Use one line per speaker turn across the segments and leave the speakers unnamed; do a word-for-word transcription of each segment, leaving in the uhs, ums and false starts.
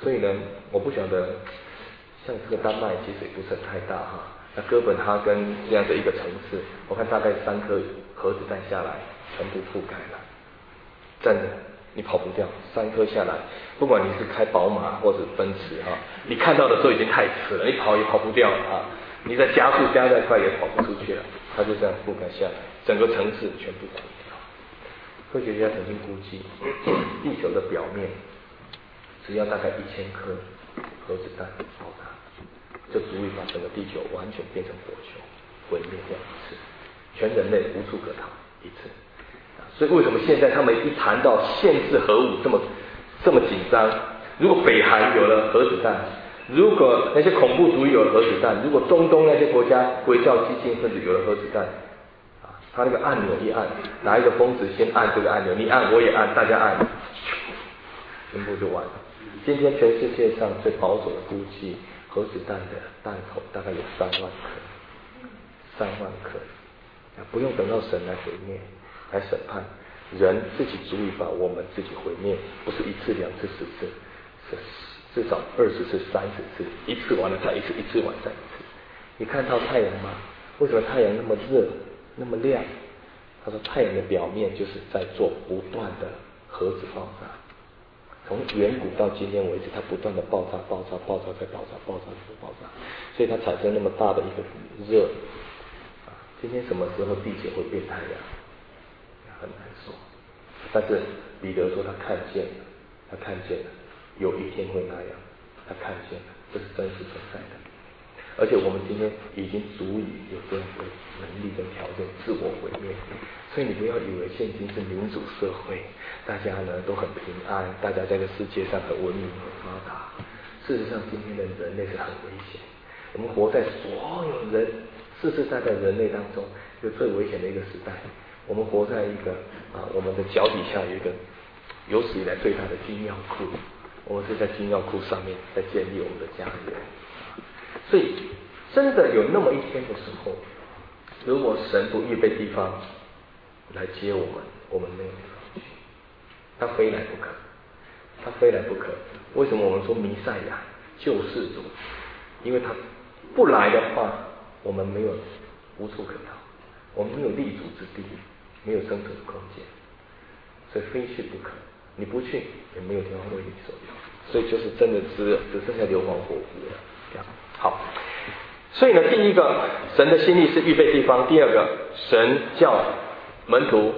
所以呢，我不晓得像这个丹麦其实也不是太大哈，那哥本哈根这样的一个城市，我看大概三颗核子弹下来，全部覆盖了，真的。你跑不掉，三颗下来，不管你是开宝马或者奔驰哈，你看到的时候已经太迟了，你跑也跑不掉了啊！你在加速加再快也跑不出去了，它就这样覆盖下来，整个城市全部毁掉。科学家曾经估计，地球的表面只要大概一千颗核子弹爆炸，就足以把整个地球完全变成火球，毁灭掉一次，全人类无处可逃一次。所以为什么现在他们一谈到限制核武这么这么紧张？如果北韩有了核子弹，如果那些恐怖主义有了核子弹，如果中东那些国家回教激进分子有了核子弹，啊，他那个按钮一按，哪一个疯子先按这个按钮，你按我也按，大家按，全部就完了。今天全世界上最保守的估计，核子弹的弹头大概有三万颗，三万颗，不用等到神来毁灭。来审判人自己足以把我们自己毁灭，不是一次两次十次，是至少二十次三十次，一次完了再一次，一次完再一次。你看到太阳吗？为什么太阳那么热那么亮？他说太阳的表面就是在做不断的核子爆炸，从远古到今天为止，它不断的爆炸爆炸爆炸再爆炸爆炸再爆炸，所以它产生那么大的一个热。今天什么时候地球会变太阳？很难说，但是彼得说他看见了，他看见了，有一天会那样，他看见了，这是真实存在的。而且我们今天已经足以有这样的能力跟条件自我毁灭，所以你不要以为现今是民主社会，大家呢都很平安，大家在这个世界上很文明很发达。事实上，今天的人类是很危险，我们活在所有人世世代代人类当中一个最危险的一个时代。我们活在一个啊，我们的脚底下有一个有史以来最大的金钥库，我们是在金钥库上面在建立我们的家园。所以，真的有那么一天的时候，如果神不预备地方来接我们，我们没有地方去，他非来不可，他非来不可。为什么我们说弥赛亚救世主？因为他不来的话，我们没有无处可逃，我们没有立足之地，没有生存的空间，所以非去不可。你不去，也没有地方为你所用，所以就是真的只只剩下流亡火湖了。这样好，所以呢，第一个，神的心意是预备地方；第二个，神叫门徒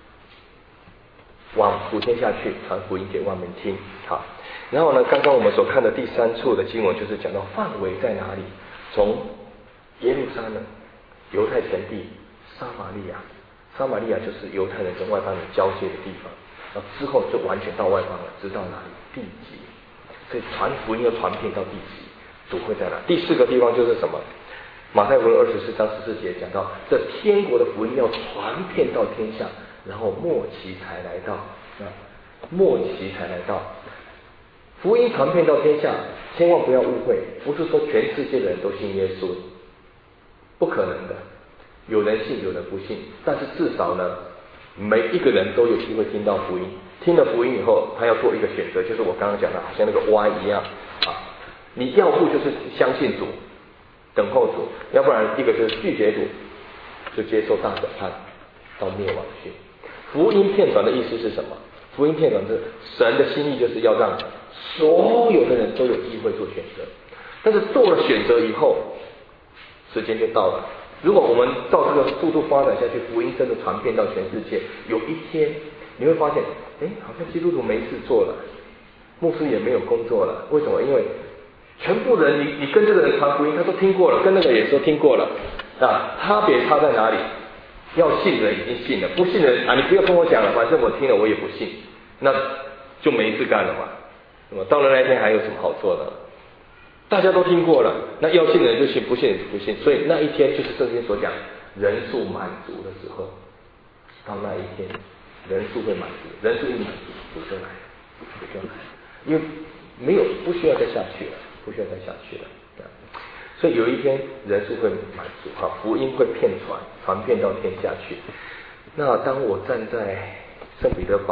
往普天下去，传福音给万民听。好，然后呢，刚刚我们所看的第三处的经文就是讲到范围在哪里，从耶路撒冷、犹太全地、撒玛利亚。撒玛利亚就是犹太人跟外邦人交界的地方，然后之后就完全到外邦了，直到哪里？地极。所以传福音要传遍到地极，主会在哪？第四个地方就是什么？马太福音二十四章十四节讲到，这天国的福音要传遍到天下，然后末期才来到。啊，末期才来到。福音传遍到天下，千万不要误会，不是说全世界的人都信耶稣，不可能的。有人信，有人不信，但是至少呢，每一个人都有机会听到福音。听了福音以后，他要做一个选择，就是我刚刚讲的，好像那个 Y 一样啊，你要不就是相信主，等候主，要不然一个就是拒绝主，就接受大审判，到灭亡去。福音片传的意思是什么？福音片传是神的心意，就是要让所有的人都有机会做选择，但是做了选择以后，时间就到了。如果我们照这个速度发展下去，福音真的传遍到全世界，有一天你会发现，哎，好像基督徒没事做了，牧师也没有工作了。为什么？因为全部人，你你跟这个人传福音，他都听过了，跟那个也说听过了，啊，差别差在哪里？要信的人已经信了，不信的人啊，你不要跟我讲了，反正我听了我也不信，那就没事干了嘛。那么到了那一天还有什么好做的？大家都听过了，那要信的人就信，不信也就不信。所以那一天就是圣经所讲人数满足的时候，到那一天人数会满足，人数一满足，主就来了，主就来了，因为没有不需要再下去了，不需要再下去了。所以有一天人数会满足，哈，福音会遍传，传遍到天下去。那当我站在圣彼得堡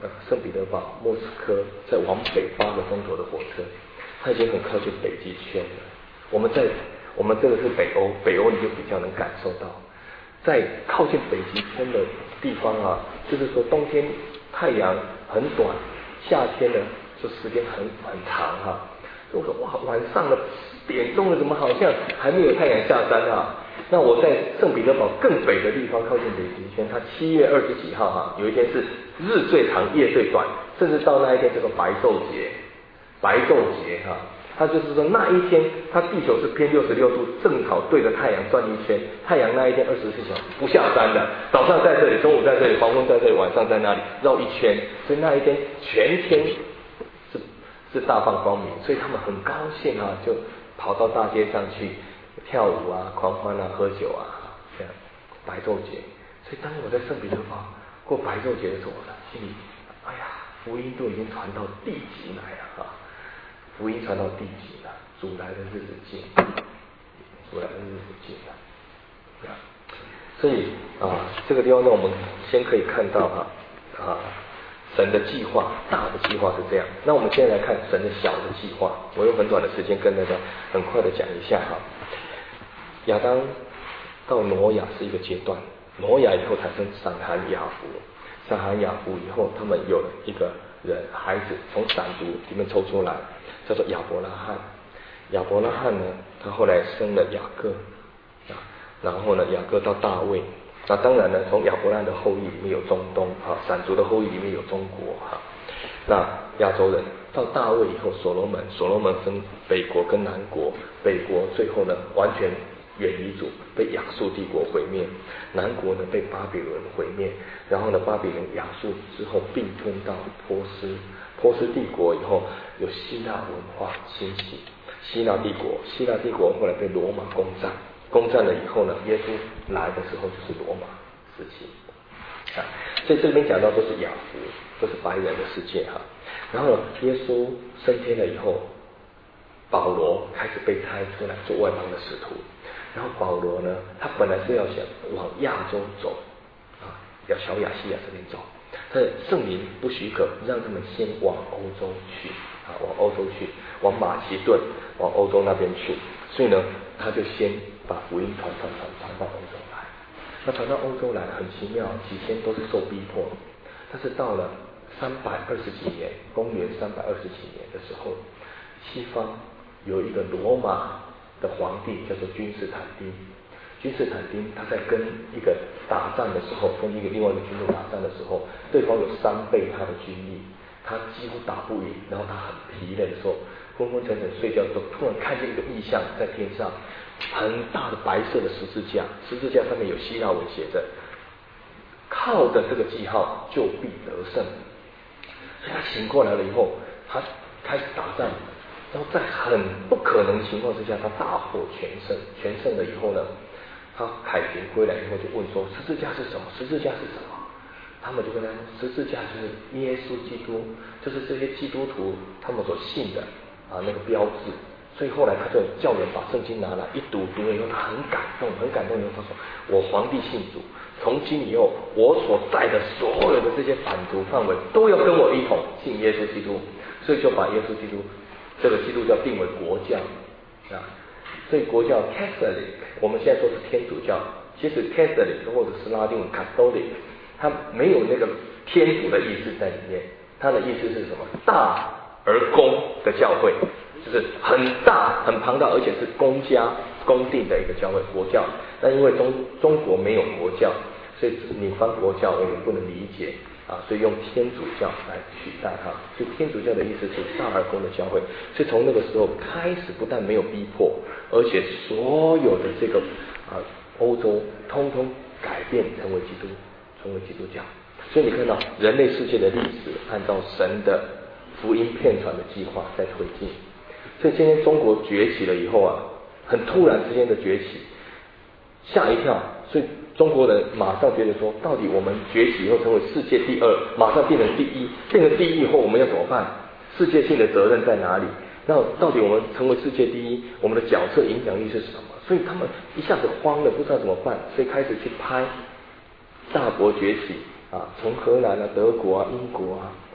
呃圣彼得堡、莫斯科在往北八个钟头的火车，它已经很靠近北极圈了。我们在我们这个是北欧，北欧你就比较能感受到，在靠近北极圈的地方啊，就是说冬天太阳很短，夏天呢就时间很很长哈、啊。我说哇，晚上了十点钟了，怎么好像还没有太阳下山啊？那我在圣彼得堡更北的地方，靠近北极圈，它七月二十几号哈、啊，有一天是日最长夜最短，甚至到那一天叫做白昼节，白昼节哈、啊，它就是说那一天它地球是偏六十六度，正好对着太阳转一圈，太阳那一天二十四小时不下山的，早上在这里，中午在这里，黄昏在这里，晚上在那里绕一圈，所以那一天全天是是大放光明，所以他们很高兴啊，就跑到大街上去跳舞啊、狂欢啊、喝酒啊，这样白昼节。所以当我在圣彼得堡过白昼节的时候，我心里，哎呀，福音都已经传到地极来了啊！福音传到地极了，主来的日子近，主来的日子近了。所以啊，这个地方呢，我们先可以看到啊啊。神的计划，大的计划是这样。那我们现在来看神的小的计划。我用很短的时间跟大家很快的讲一下哈。亚当到挪亚是一个阶段，挪亚以后产生闪含雅弗，闪含雅弗以后，他们有了一个人孩子从闪族里面抽出来，叫做亚伯拉罕。亚伯拉罕呢，他后来生了雅各啊，然后呢，雅各到大卫。那当然呢，从亚伯拉罕的后裔里面有中东啊，闪族的后裔里面有中国哈。那亚洲人到大卫以后，所罗门，所罗门分北国跟南国，北国最后呢完全远离主，被亚述帝国毁灭；南国呢被巴比伦毁灭，然后呢巴比伦、亚述之后并吞到波斯，波斯帝国以后有希腊文化兴起，希腊帝国，希腊帝国后来被罗马攻占。攻占了以后呢，耶稣来的时候就是罗马时期啊，所以这里面讲到都是雅弗，都是白人的世界哈。然后耶稣升天了以后，保罗开始被差出来做外邦的使徒。然后保罗呢，他本来是要想往亚洲走啊，要小亚细亚这边走，但是圣灵不许可，让他们先往欧洲去啊，往欧洲去，往马其顿，往欧洲那边去。所以呢，他就先把福音传传传传到欧洲来。那传到欧洲来很奇妙，起先都是受逼迫，但是到了三百二十几年，公元三百二十几年的时候，西方有一个罗马的皇帝叫做君士坦丁。君士坦丁他在跟一个打仗的时候，跟一个另外一个军队打仗的时候，对方有三倍他的军力，他几乎打不赢，然后他很疲累的时候，昏昏沉沉睡觉的时候，突然看见一个异象，在天上很大的白色的十字架，十字架上面有希腊文写着，靠着这个记号就必得胜。所以他醒过来了以后，他开始打仗，然后在很不可能情况之下，他大获全胜。全胜了以后呢，他凯旋归来以后就问说，十字架是什么？十字架是什么？他们就跟他说，十字架就是耶稣基督，就是这些基督徒他们所信的啊那个标志。所以后来他就叫人把圣经拿来一读，读了以后他很感动，很感动以后他说，我皇帝信主，从今以后我所在的所有的这些版图范围都要跟我一同信耶稣基督。所以就把耶稣基督这个基督教定为国教啊。所以国教 Catholic 我们现在说是天主教，其实 Catholic 或者是拉丁文 Catholic， 它没有那个天主的意思在里面，它的意思是什么？大而公的教会，就是很大很庞大，而且是公家公定的一个教会，国教。但因为中中国没有国教，所以你翻国教我也不能理解啊，所以用天主教来取代它。所以天主教的意思是大而公的教会。所以从那个时候开始，不但没有逼迫，而且所有的这个啊欧洲通通改变成为基督，成为基督教。所以你看到人类世界的历史，按照神的福音片传的计划在推进。所以今天中国崛起了以后啊，很突然之间的崛起，吓一跳。所以中国人马上觉得说，到底我们崛起以后成为世界第二，马上变成第一，变成第一以后我们要怎么办？世界性的责任在哪里？那到底我们成为世界第一，我们的角色影响力是什么？所以他们一下子慌了，不知道怎么办，所以开始去拍大国崛起啊，从荷兰啊、德国啊、英国啊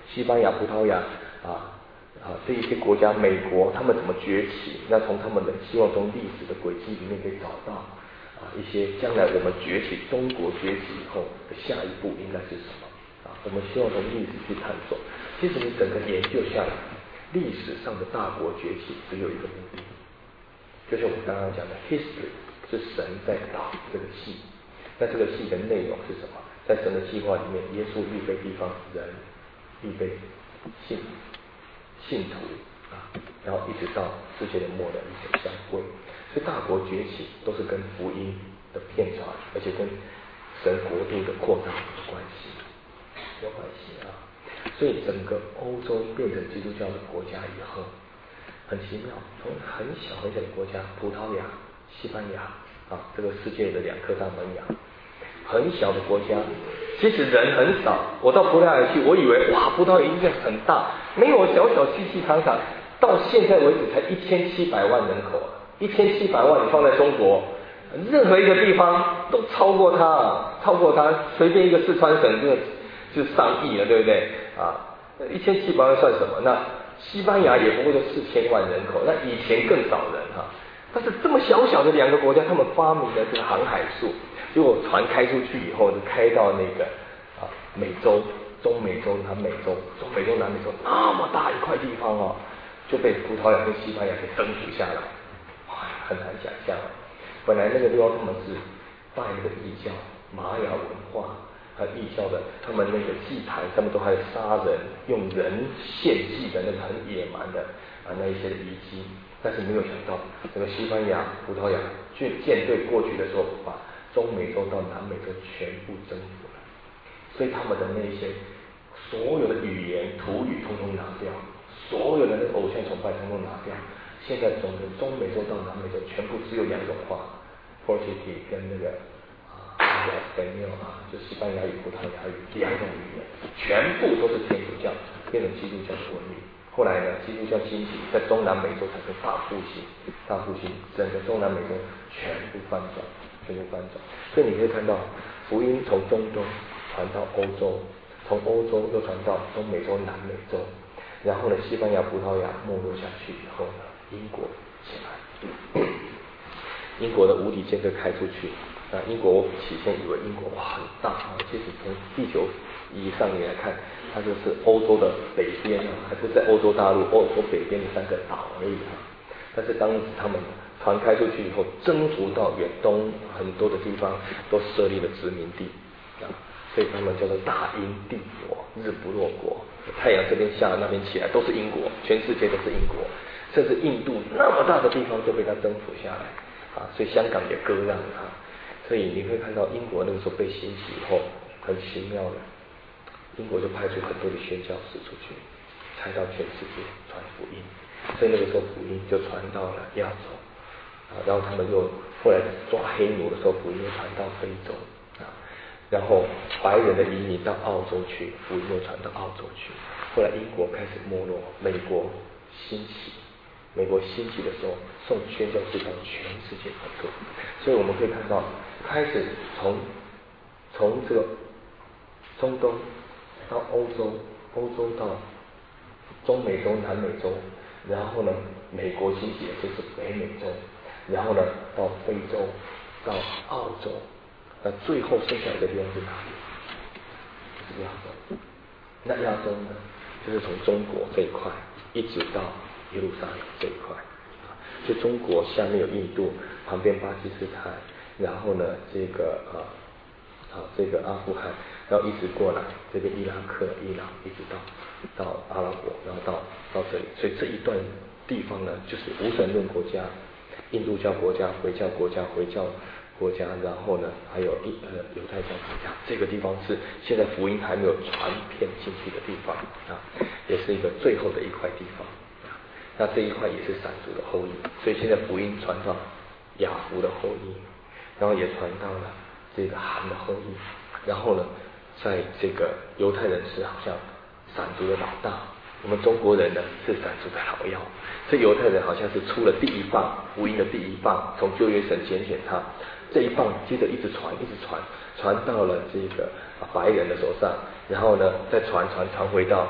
西班牙、葡萄牙啊啊这一些国家，美国他们怎么崛起？那从他们的希望从历史的轨迹里面可以找到啊一些将来我们崛起，中国崛起以后的下一步应该是什么啊？我们希望从历史去探索。其实你整个研究下来，历史上的大国崛起只有一个目的，就是我们刚刚讲的 history 是神在导这个戏。那这个戏的内容是什么？在神的计划里面，耶稣预备地方，人预备信信徒啊，然后一直到世界的末了，一起相会。所以大国崛起都是跟福音的片传，而且跟神国度的扩张有关系，有关系啊。所以整个欧洲变成基督教的国家以后，很奇妙，从很小很小的国家，葡萄牙、西班牙啊，这个世界的两颗大门牙。很小的国家，其实人很少。我到葡萄牙去，我以为哇，葡萄牙应该很大，没有，小小细细长长，到现在为止才一千七百万人口，一千七百万你放在中国，任何一个地方都超过它，超过它，随便一个四川省就就上亿了，对不对啊？一千七百万算什么？那西班牙也不过就四千万人口，那以前更少人哈。但是这么小小的两个国家，他们发明了这个航海术。结果船开出去以后，就开到那个啊美洲、中美洲、南美洲、中美洲、南美洲那么大一块地方哦，就被葡萄牙跟西班牙给征服下来，哇，很难想象。本来那个地方他们是拜那个异教，玛雅文化和异教的，他们那个祭坛，他们都还有杀人、用人献祭的那个很野蛮的啊那一些遗迹。但是没有想到，这个西班牙、葡萄牙舰舰队过去的时候，把中美洲到南美洲全部征服了，所以他们的那些所有的语言、土语通通拿掉，所有的那个偶像崇拜通通拿掉。现在从中美洲到南美洲，全部只有两种话 ，Portuguese 跟那个啊那个 Espanol 啊，就西班牙语、葡萄牙语两种语言，全部都是天主教，变成基督教的文明。后来呢，基督教兴起，在中南美洲产生大复兴，大复兴，整个中南美洲全部翻转，全部翻转。所以你可以看到，福音从中东传到欧洲，从欧洲又传到中美洲、南美洲，然后呢，西班牙、葡萄牙没落下去以后呢，英国起来，英国的无敌舰队开出去。那英国我起先以为英国哇很大啊，其实从地球仪上面来看，它就是欧洲的北边啊，还不在欧洲大陆，欧洲北边的三个岛而已啊。但是当时他们船开出去以后，征服到远东很多的地方，都设立了殖民地啊，所以他们叫做大英帝国，日不落国。太阳这边下，那边起来都是英国，全世界都是英国，甚至印度那么大的地方就被他征服下来啊，所以香港也割让他。所以你会看到英国那个时候被兴起以后，很奇妙的，英国就派出很多的宣教士出去，才到全世界传福音。所以那个时候福音就传到了亚洲啊，然后他们又后来抓黑奴的时候，福音又传到非洲啊，然后白人的移民到澳洲去，福音又传到澳洲去。后来英国开始没落，美国兴起。美国兴起的时候，送宣教士到全世界各处，所以我们可以看到，开始从从这个中东到欧洲，欧洲到中美洲、南美洲，然后呢，美国兴起的就是北美洲，然后呢到非洲，到澳洲，那最后剩下来的地方是哪里？就是亚洲。那亚洲呢，就是从中国这一块一直到耶路撒冷这一块，就中国下面有印度，旁边巴基斯坦，然后呢这个啊啊这个阿富汗，然后一直过来这边伊拉克、伊朗，一直到到阿拉伯，然后到到这里，所以这一段地方呢就是无神论国家、印度教国家、回教国家、回教国家，然后呢还有一呃犹太教国家，这个地方是现在福音还没有传遍进去的地方啊，也是一个最后的一块地方。那这一块也是闪族的后裔，所以现在福音传到雅弗的后裔，然后也传到了这个韩的后裔，然后呢，在这个犹太人是好像闪族的老大，我们中国人呢是闪族的老幺，这犹太人好像是出了第一棒，福音的第一棒，从旧约神拣选他，这一棒接着一直传，一直传，传到了这个白人的手上，然后呢再传传传回到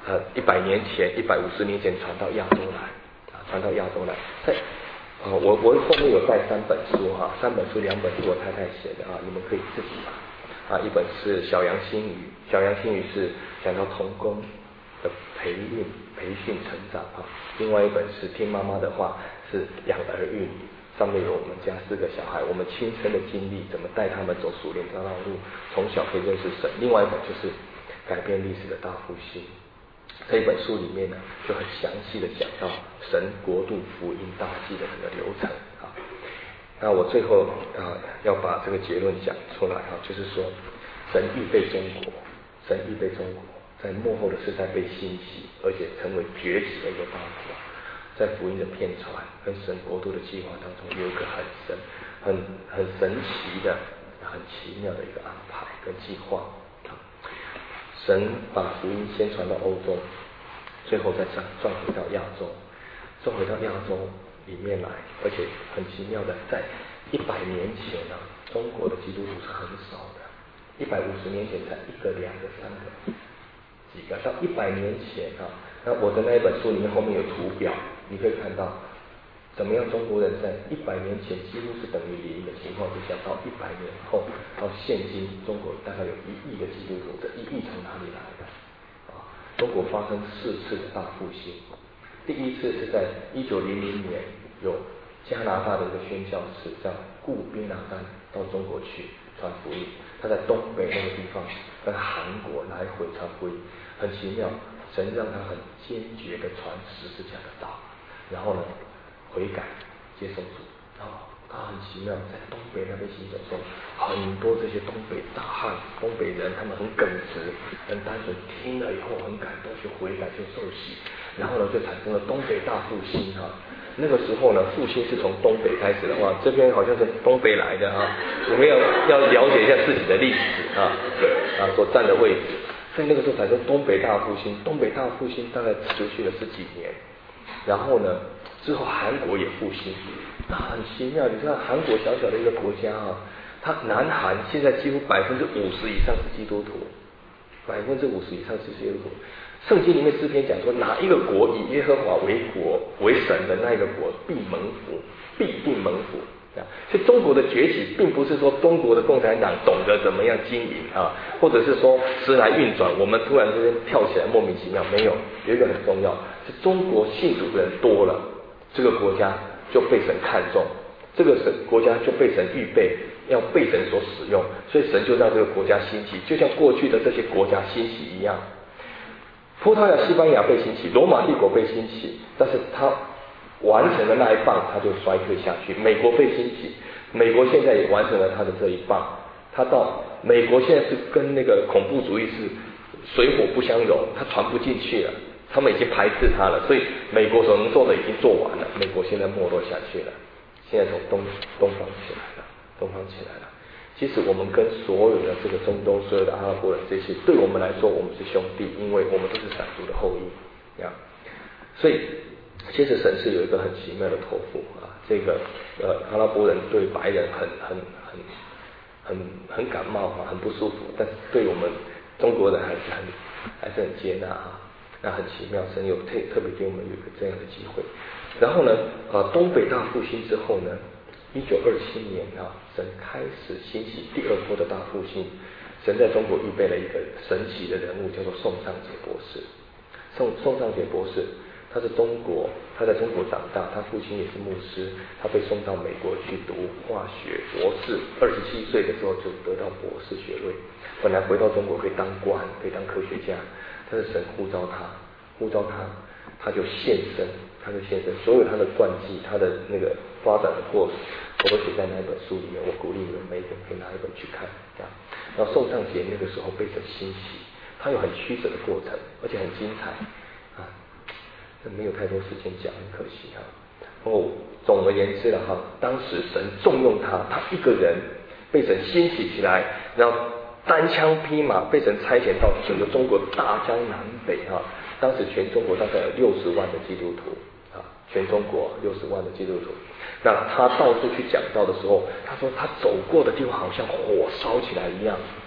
呃一百年前、一百五十年前传到亚洲来啊，传到亚洲来。在呃我我后面有带三本书哈、啊，三本书两本是我太太写的啊，你们可以自己买啊。一本是小杨新语，小杨新语是讲到童工的培育、培训、成长啊。另外一本是听妈妈的话，是养儿育女。上面有我们家四个小孩，我们亲身的经历，怎么带他们走属灵的道路，从小可以认识神。另外一本就是改变历史的大复兴。这一本书里面呢，就很详细的讲到神国度福音大计的整个流程啊。那我最后啊要把这个结论讲出来啊，就是说神预备中国，神预备中国在末后的时代被兴起，而且成为崛起的一个大国。在福音的片传跟神国度的计划当中，有一个很神、很很神奇的、很奇妙的一个安排跟计划。神把福音先传到欧洲，最后再转转回到亚洲，转回到亚洲里面来，而且很奇妙的，在一百年前啊，中国的基督徒是很少的，一百五十年前才一个、两个、三个、几个，到一百年前啊，那我的那一本书里面后面有图表。你可以看到，怎么样中国人在一百年前几乎是等于零的情况之下，到一百年后到现今，中国大概有一亿个基督徒，这一亿从哪里来的？啊，中国发生四次的大复兴。第一次是在一九零零年，有加拿大的一个宣教士叫顾宾拿丹到中国去传福音，他在东北那个地方跟韩国来回传福音，很奇妙，神让他很坚决的传十字架的道。然后呢，悔改接受主，然后他很奇妙，在东北那边行走中，很多这些东北大汉、东北人，他们很耿直、很单纯，听了以后很感动，去悔改就受洗，然后呢，就产生了东北大复兴哈。那个时候呢，复兴是从东北开始的话，这边好像是东北来的哈，我们要要了解一下自己的历史啊，啊所占的位置。所以那个时候产生东北大复兴，东北大复兴大概持续了十几年。然后呢，之后韩国也复兴，那很奇妙。你知道韩国小小的一个国家啊，它南韩现在几乎百分之五十以上是基督徒，百分之五十以上是基督徒。圣经里面诗篇讲说，哪一个国以耶和华为国为神的那一个国必蒙福，必定蒙福。所以中国的崛起，并不是说中国的共产党懂得怎么样经营啊，或者是说时来运转，我们突然之间跳起来莫名其妙。没有，有一个很重要，是中国信主的人多了，这个国家就被神看重，这个神国家就被神预备要被神所使用，所以神就让这个国家兴起，就像过去的这些国家兴起一样。葡萄牙、西班牙被兴起，罗马帝国被兴起，但是它完成了那一棒，它就衰退下去。美国被兴起，美国现在也完成了它的这一棒，它到美国现在是跟那个恐怖主义是水火不相容，它传不进去了，他们已经排斥它了，所以美国所能做的已经做完了，美国现在没落下去了，现在从东东方起来了，东方起来了。其实我们跟所有的这个中东、所有的阿拉伯人这些，对我们来说我们是兄弟，因为我们都是闪族的后裔呀。所以其实神是有一个很奇妙的托付啊，这个呃阿拉伯人对白人很很很很很感冒啊，很不舒服，但是对我们中国人还是很还是很接纳啊。那很奇妙，神有特特别给我们有一个这样的机会。然后呢，呃东北大复兴之后呢，一九二七年啊，神开始兴起第二波的大复兴。神在中国预备了一个神奇的人物，叫做宋尚节博士。宋宋尚节博士，他是中国，他在中国长大，他父亲也是牧师，他被送到美国去读化学博士，二十七岁的时候就得到博士学位。本来回到中国可以当官，可以当科学家，但是神呼召他，呼召他，他就献身，他就献身，所有他的传记，他的那个发展的过程，我都写在那一本书里面。我鼓励你们每一个人可以拿一本去看啊。然后宋尚节那个时候被神兴起，他有很曲折的过程，而且很精彩啊。没有太多时间讲，很可惜哈。哦，总而言之了哈，当时神重用他，他一个人被神兴起起来，然后单枪匹马被神差遣到整个中国大江南北哈。当时全中国大概有六十万的基督徒啊，全中国六十万的基督徒。那他到处去讲道的时候，他说他走过的地方好像火烧起来一样，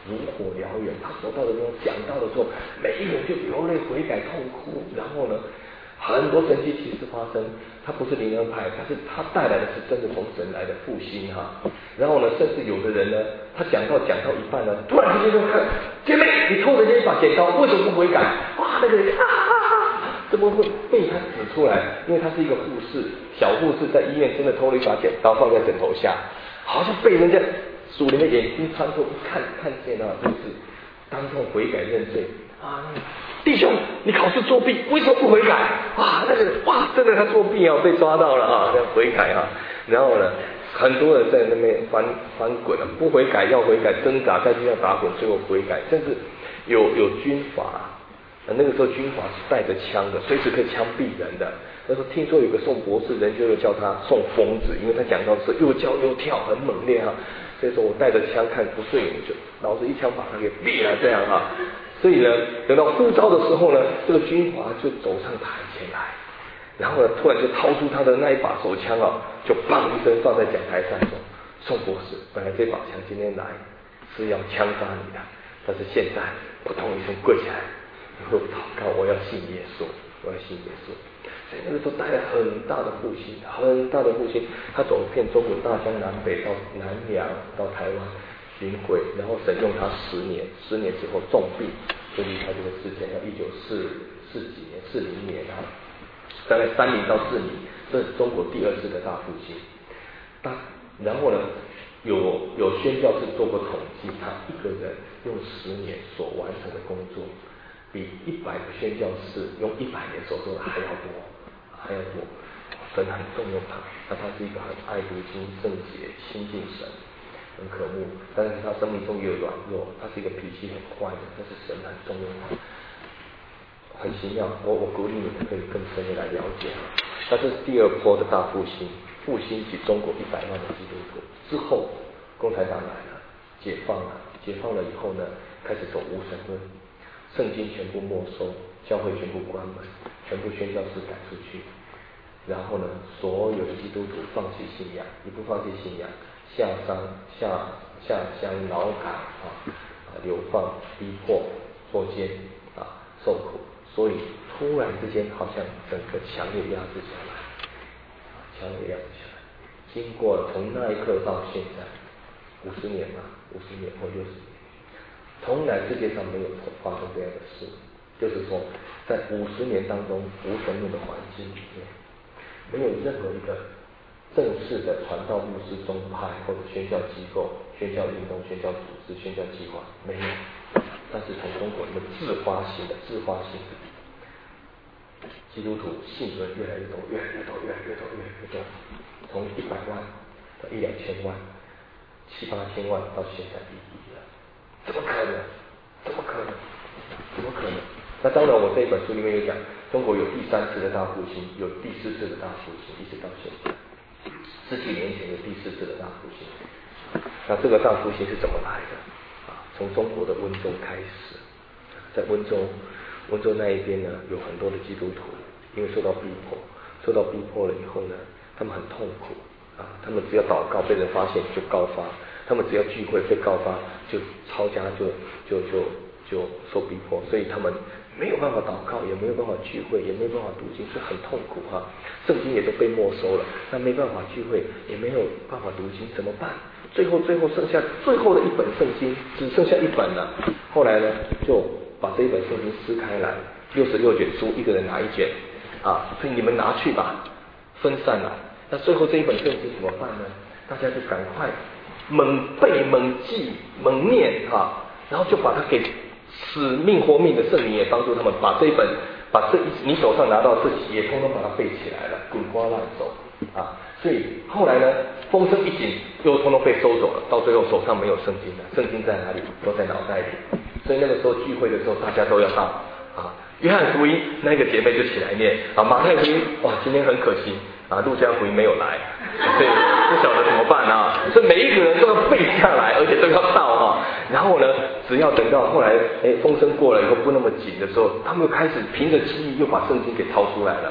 如火燎原。他所到的地方讲到的时候，每一个人就流泪悔改痛哭，然后呢，很多神奇奇事发生。他不是灵恩派，但是他带来的是真的从神来的复兴哈。然后呢，甚至有的人呢，他讲到讲到一半呢，突然之间就看，姐妹，你偷人家一把剪刀，为什么不悔改？哇，那个人啊啊啊，怎么会被他指出来？因为他是一个护士，小护士在医院真的偷了一把剪刀放在枕头下，好像被人家属灵的眼睛穿透一看，看见了就是当众悔改认罪啊。弟兄，你考试作弊，为什么不悔改？哇，那个哇，真的他作弊啊，被抓到了啊，要悔改啊。然后呢，很多人在那边翻翻滚啊，不悔改要悔改，挣扎在地上打滚，最后悔改。甚至有有军阀，那个时候军阀是带着枪的，随时可以枪毙人的。那时候听说有个宋博士，人就叫他宋疯子，因为他讲到是又叫又跳，很猛烈啊。所以说我带着枪看不顺眼，就老子一枪把他给毙了，这样啊。所以呢，等到呼召的时候呢，这个军阀就走上台前来，然后呢，突然就掏出他的那一把手枪啊，就砰一声放在讲台上说：“宋博士，本来这把枪今天来是要枪杀你的，但是现在扑通一声跪下来，然后祷告，我要信耶稣，我要信耶稣。”所以那个时候带来很大的复兴，很大的复兴。他走遍中国大江南北，到南洋，到台湾巡回，然后神用他十年，十年之后重病就离开这个世界，要一九四四几年、四零年啊，大概三零到四零，这是中国第二次的大复兴。大然后呢，有有宣教士做过统计，他一个人用十年所完成的工作，比一百个宣教士用一百年所做的还要多，还要多。神很重用他，那他是一个很爱读经、圣洁、亲近神。很可恶，但是他生命中也有软弱，他是一个脾气很坏的，但是神很重用他，很奇妙。我我鼓励你们可以更深的来了解。那这是第二波的大复兴，复兴起中国一百万的基督徒之后，共产党来了，解放了，解放了以后呢，开始走无神论，圣经全部没收，教会全部关门，全部宣教士赶出去，然后呢，所有的基督徒放弃信仰，你不放弃信仰。下山下下乡劳改啊，流放逼迫作奸啊受苦，所以突然之间好像整个强烈压制下来，强烈压制下来。经过从那一刻到现在五十年嘛，五十年或六十年，从来世界上没有发生这样的事。就是说，在五十年当中，无神论的环境里面，没有任何一个正式的传道牧师宗派或者宣教机构、宣教运动、宣教组织、宣教计划没有，但是从中国人的自发性的、自发性的基督徒信的越来越多、越来越多、越来越多、越来越多，从一百万到一两千万、七八千万到现在一亿了，怎么可能？怎么可能？怎么可能？那当然，我这一本书里面有讲，中国有第三次的大复兴，有第四次的大复兴，一直到现在。十几年前的第四次的大复兴，那这个大复兴是怎么来的？啊，从中国的温州开始，在温州，温州那一边呢，有很多的基督徒，因为受到逼迫，受到逼迫了以后呢，他们很痛苦啊，他们只要祷告被人发现就告发，他们只要聚会被告发就抄家就就就就受逼迫，所以他们没有办法祷告，也没有办法聚会，也没有办法读经，是很痛苦哈、啊。圣经也都被没收了，那没办法聚会，也没有办法读经，怎么办？最后最后剩下最后的一本圣经，只剩下一本了。后来呢，就把这一本圣经撕开来，六十六卷书，一个人拿一卷啊，所以你们拿去吧，分散了。那最后这一本圣经怎么办呢？大家就赶快猛背猛记猛念啊，然后就把它给死命活命的圣灵也帮助他们把这一本。把这你手上拿到这几页，通通把它背起来了，滚瓜烂熟啊！所以后来呢，风声一紧，又通通被收走了，到最后手上没有圣经了，圣经在哪里？都在脑袋里。所以那个时候聚会的时候，大家都要到啊。约翰福音那个姐妹就起来念啊，马太福音哇，今天很可惜啊，路加福音没有来，所以不晓得怎么办啊。所以每一个人都要背下来，而且都要到啊。然后呢，只要等到后来，哎，风声过了以后不那么紧的时候，他们开始凭着记忆又把圣经给掏出来了。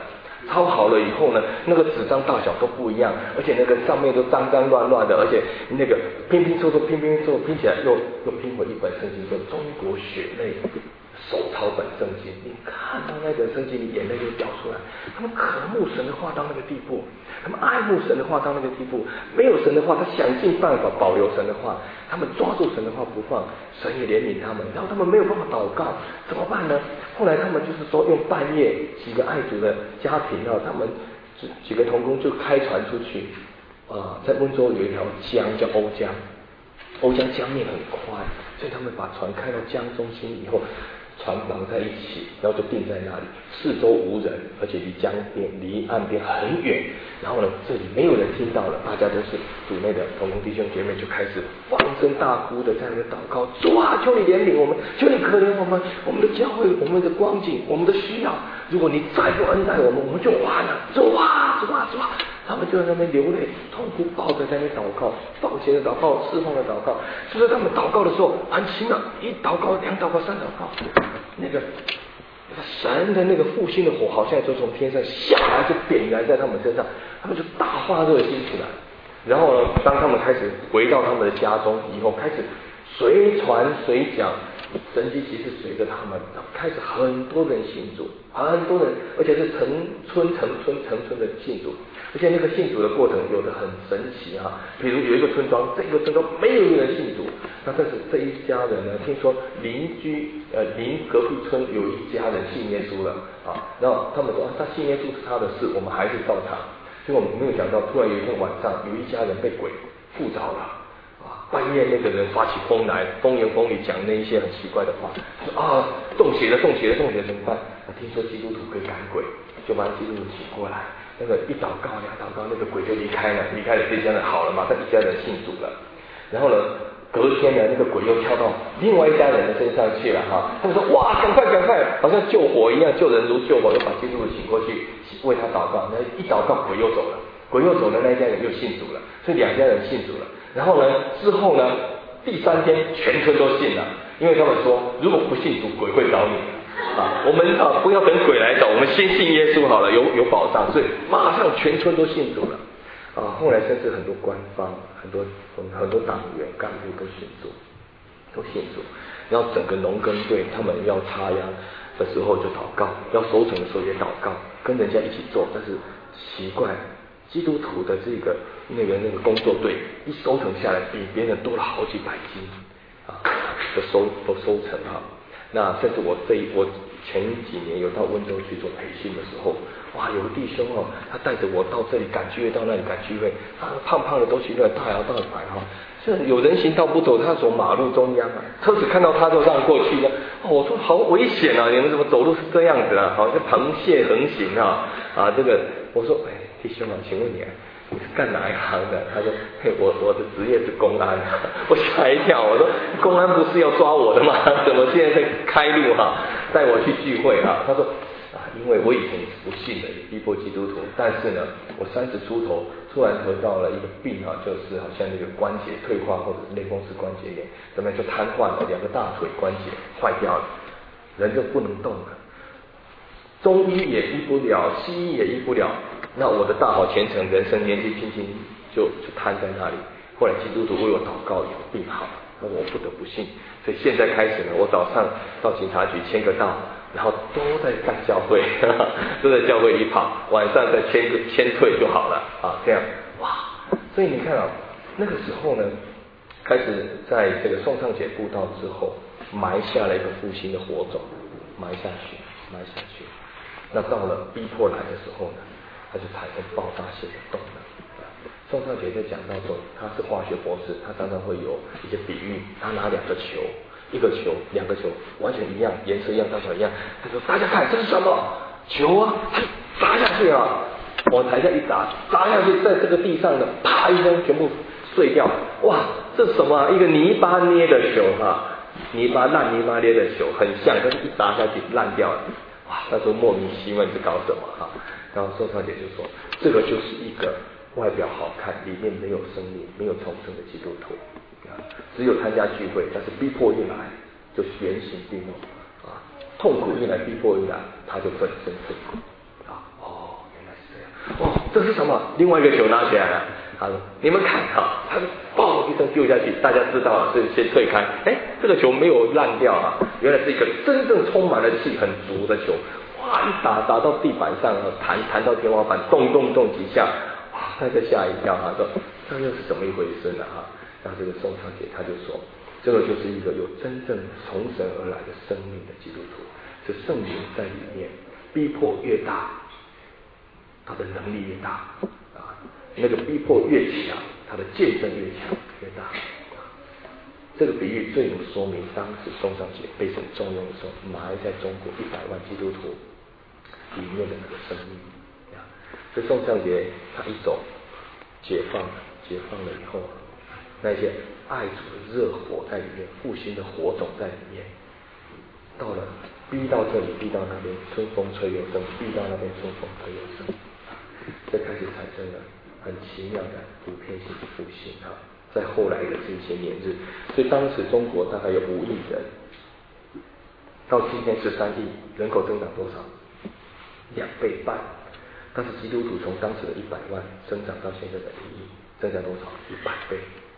抄好了以后呢，那个纸张大小都不一样，而且那个上面都脏脏乱乱的，而且那个拼拼凑凑拼拼凑拼起来又又拼回一本圣经，叫中国血泪手抄本圣经。你看到那本圣经，你眼泪就掉出来。他们渴慕神的话到那个地步，他们爱慕神的话到那个地步。没有神的话，他想尽办法保留神的话，他们抓住神的话不放，神也怜悯他们。然后他们没有办法祷告，怎么办呢？后来他们就是说，用半夜几个爱主的家庭啊，他们几个同工就开船出去啊、呃，在温州有一条江叫瓯江，瓯江江面很宽，所以他们把船开到江中心以后。船绑在一起，然后就定在那里，四周无人，而且离江边、离岸边很远。然后呢，这里没有人听到了，大家都是主内的同工弟兄姐妹，就开始放声大哭的在那边祷告：主啊，求你怜悯我们，求你可怜我们，我们的教会，我们的光景，我们的需要。如果你再不恩待我们，我们就完了。主啊，主啊，主啊！他们就在那边流泪，痛苦抱着在那边祷告，抱歉的祷告，释放的祷告。就是他们祷告的时候很奇妙，一祷告、两祷告、三祷告，那个那个神的那个复兴的火，好像就从天上下来，就点燃在他们身上，他们就大发热心起来。然后呢，当他们开始回到他们的家中以后，开始随传随讲，神迹奇事随着他们，开始很多人信主，很多人，而且是成村成村成村的信主。而且那个信主的过程有的很神奇啊，比如有一个村庄，这个村庄没有一个人信主，那但是这一家人呢，听说邻居呃邻隔壁村有一家人信耶稣了啊，然后他们说、啊、他信耶稣是他的事，我们还是照常。所以我们没有想到，突然有一天晚上，有一家人被鬼附着了啊，半夜那个人发起疯来，风言风语讲那一些很奇怪的话，说啊中邪了中邪了中邪了怎么办？啊，听说基督徒可以赶鬼，就把基督徒请过来。那个一祷告两祷告，那个鬼就离开了，离开了，这家人好了嘛，这一家人信主了。然后呢，隔天呢，那个鬼又跳到另外一家人的身上去了哈。他们说哇，赶快赶快，好像救火一样，救人如救火，又把基督徒请过去为他祷告。那一祷告，鬼又走了，鬼又走了，那一家人又信主了，所以两家人信主了。然后呢，之后呢，第三天全村都信了，因为他们说，如果不信主，鬼会找你。啊，我们啊不要等鬼来找，我们先信耶稣好了，有有保障，所以马上全村都信主了。啊，后来甚至很多官方、很多很多党员干部都信主，都信主。然后整个农耕队他们要插秧的时候就祷告，要收成的时候也祷告，跟人家一起做。但是奇怪，基督徒的这个那个那个工作队一收成下来，比别人多了好几百斤啊的收都收成哈。那甚至我这一我前几年有到温州去做培训的时候，哇，有个弟兄哦，他带着我到这里赶聚会，到那里赶聚会，他胖胖的都去那大摇大摆哈，是有人行道不走，他走马路中央啊，车子看到他就让过去的。哦，我说好危险啊，你们怎么走路是这样子啊？好像螃蟹横行啊啊！这个我说，哎，弟兄啊，请问你啊，你是干哪一行的？他说，嘿，我我的职业是公安。我吓一跳，我说公安不是要抓我的吗？怎么现在在开路哈、啊，带我去聚会啊？他说啊，因为我以前是不信的，也逼迫基督徒，但是呢，我三十出头突然得到了一个病啊，就是好像那个关节退化或者是类风湿关节炎，怎么样就瘫痪了，两个大腿关节坏掉了，人就不能动了。中医也医不了，西医也医不了，那我的大好前程人生年纪轻轻就就瘫在那里。后来基督徒为我祷告，有病好，那我不得不信。所以现在开始呢，我早上到警察局签个到，然后都在干教会，呵呵都在教会里跑，晚上再签个签退就好了啊，这样哇。所以你看啊，那个时候呢，开始在这个宋尚节布道之后，埋下了一个复兴的火种，埋下去，埋下去。那到了逼迫来的时候呢，它就产生爆炸性的动能。宋尚节就讲到说，他是化学博士，他常常会有一些比喻，他拿两个球，一个球，两个球完全一样，颜色一样，大小一样。他说：“大家看，这是什么球啊？”他砸下去啊，往台下一砸，砸下去，在这个地上的啪一声全部碎掉。哇，这是什么、啊？一个泥巴捏的球啊，泥巴烂泥巴捏的球，很像，但是一砸下去烂掉了。哇，他说莫名其妙是搞什么哈、啊？然后宋尚节就说，这个就是一个外表好看，里面没有生命、没有重生的基督徒啊，只有参加聚会，但是逼迫一来就原形毕露啊，痛苦一来，逼迫一来，他就粉身碎骨啊。哦，原这是什么？另外一个球拿起来了，他说你们看哈，他嘣一声丢下去，大家知道了，所以先退开。哎，这个球没有烂掉啊，原来是一个真正充满了气很足的球。哇，一打打到地板上啊，弹弹到天花板，动动动几下，哇，大家吓一跳，他说这又是怎么一回事呢？哈，那这个宋尚杰他就说，这个就是一个有真正从神而来的生命的基督徒，是圣灵在里面，逼迫越大，他的能力越大啊，那个逼迫越强，他的见证越强越大。这个比喻最能说明当时宋尚杰被神重用的时候，埋在中国一百万基督徒里面的那个生命。这宋尚杰他一走，解放解放了以后，那些爱主的热火在里面，复兴的火种在里面，到了逼到这里，逼到那边，春风吹又生；逼到那边，春风吹又生。这开始产生了很奇妙的普遍性的复兴啊！在后来的这些年日，所以当时中国大概有五亿人，到今天十三亿，人口增长多少？两倍半。但是基督徒从当时的一百万增长到现在的一亿，增长多少？一百倍，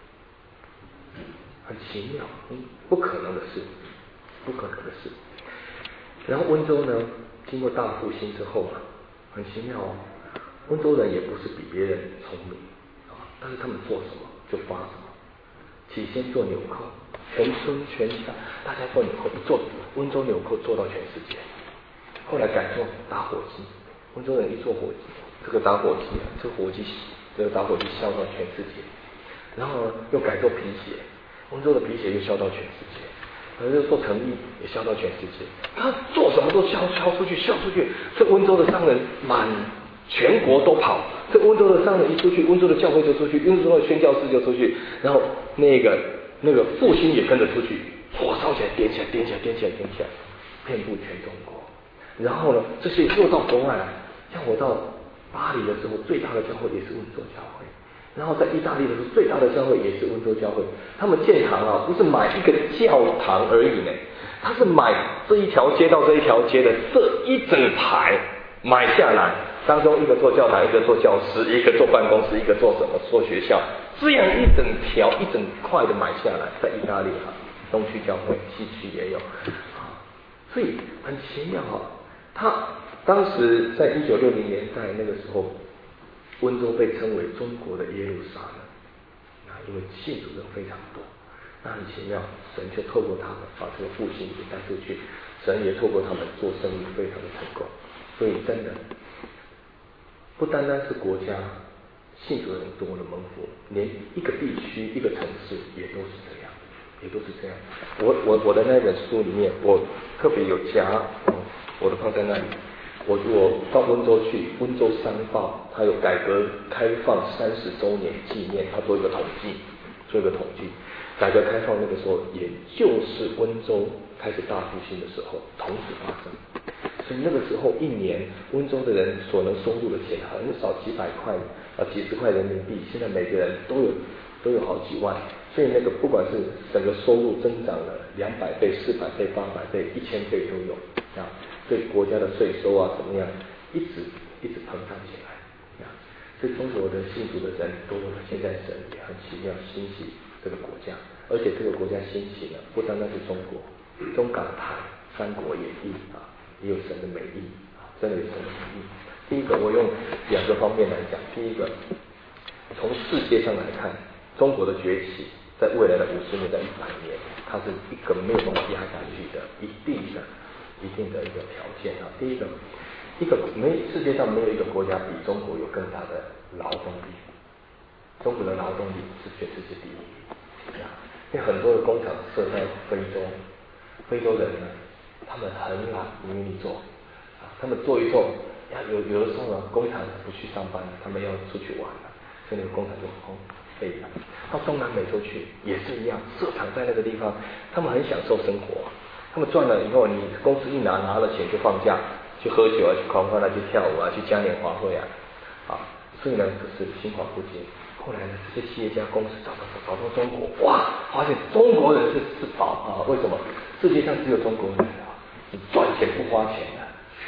很奇妙，嗯，不可能的事，不可能的事。然后温州呢，经过大复兴之后啊，很奇妙哦。温州人也不是比别人聪明啊，但是他们做什么就发什么。起先做纽扣，全村全家大家做纽扣，一做温州纽扣做到全世界。后来改做打火机，温州人一做火机，这个打火机啊，这个火机，这个打火机销到全世界。然后呢，又改做皮鞋，温州的皮鞋又销到全世界。然后又做成衣也销到全世界。他做什么都销销出去，销出去。这温州的商人满全国都跑，这温州的商人一出去，温州的教会就出去，温州的宣教士就出去，然后那个那个复兴也跟着出去，火烧起来，点起来，点起来，点起来，点起来，遍布全中国。然后呢，这些又到国外来，像我到巴黎的时候，最大的教会也是温州教会。然后在意大利的时候，最大的教会也是温州教会。他们建堂啊，不是买一个教堂而已呢，他是买这一条街到这一条街的这一整排买下来。当中一个做教堂，一个做教室，一个做办公室，一个做什么做学校，这样一整条一整块的买下来，在意大利哈，东区教会，西区也有啊，所以很奇妙哈。他当时在一九六零年代那个时候，温州被称为中国的耶路撒冷啊，因为信主人非常多，那很奇妙，神就透过他们把这个复兴给带出去，神也透过他们做生意非常的成功，所以真的。不单单是国家信主人多了蒙福，连一个地区一个城市也都是这样，也都是这样。我我我的那本书里面，我特别有夹，嗯，我的放在那里。我我到温州去，温州商报它有改革开放三十周年纪念，它做一个统计，做一个统计。改革开放那个时候，也就是温州开始大复兴的时候，同时发生。所以那个时候一年温州的人所能收入的钱很少，几百块啊几十块人民币，现在每个人都有都有好几万，所以那个不管是整个收入增长了两百倍、四百倍、八百倍、一千倍都有啊，对国家的税收啊怎么样，一直一直膨胀起来啊，所以中国的信主的人多了，现在神也很奇妙兴起这个国家，而且这个国家兴起呢，不单单是中国，中港台三国演义啊。也有神的美意啊，真的有神的美意。第一个，我用两个方面来讲。第一个，从世界上来看，中国的崛起，在未来的五十年到一百年，它是一个没有办法压下去的，一定的、一定的一个条件啊。第一个，一个没世界上没有一个国家比中国有更大的劳动力，中国的劳动力是全世界第一啊。因为很多的工厂设在非洲，非洲人呢。他们很懒，不愿意做啊。他们做一做，呀，有有的时候呢，工厂不去上班，他们要出去玩了，所以那个工厂就空废了。到东南美洲去也是一样，设厂在那个地方，他们很享受生活。他们赚了以后，你公司一拿拿了钱就放假，去喝酒啊，去狂欢啊，去跳舞啊，去嘉年华会啊，啊，所以呢，就是心怀不坚。后来呢，这些企业家公司找到找到中国，哇，发现中国人是是宝啊！为什么？世界上只有中国人啊，赚钱不花钱的，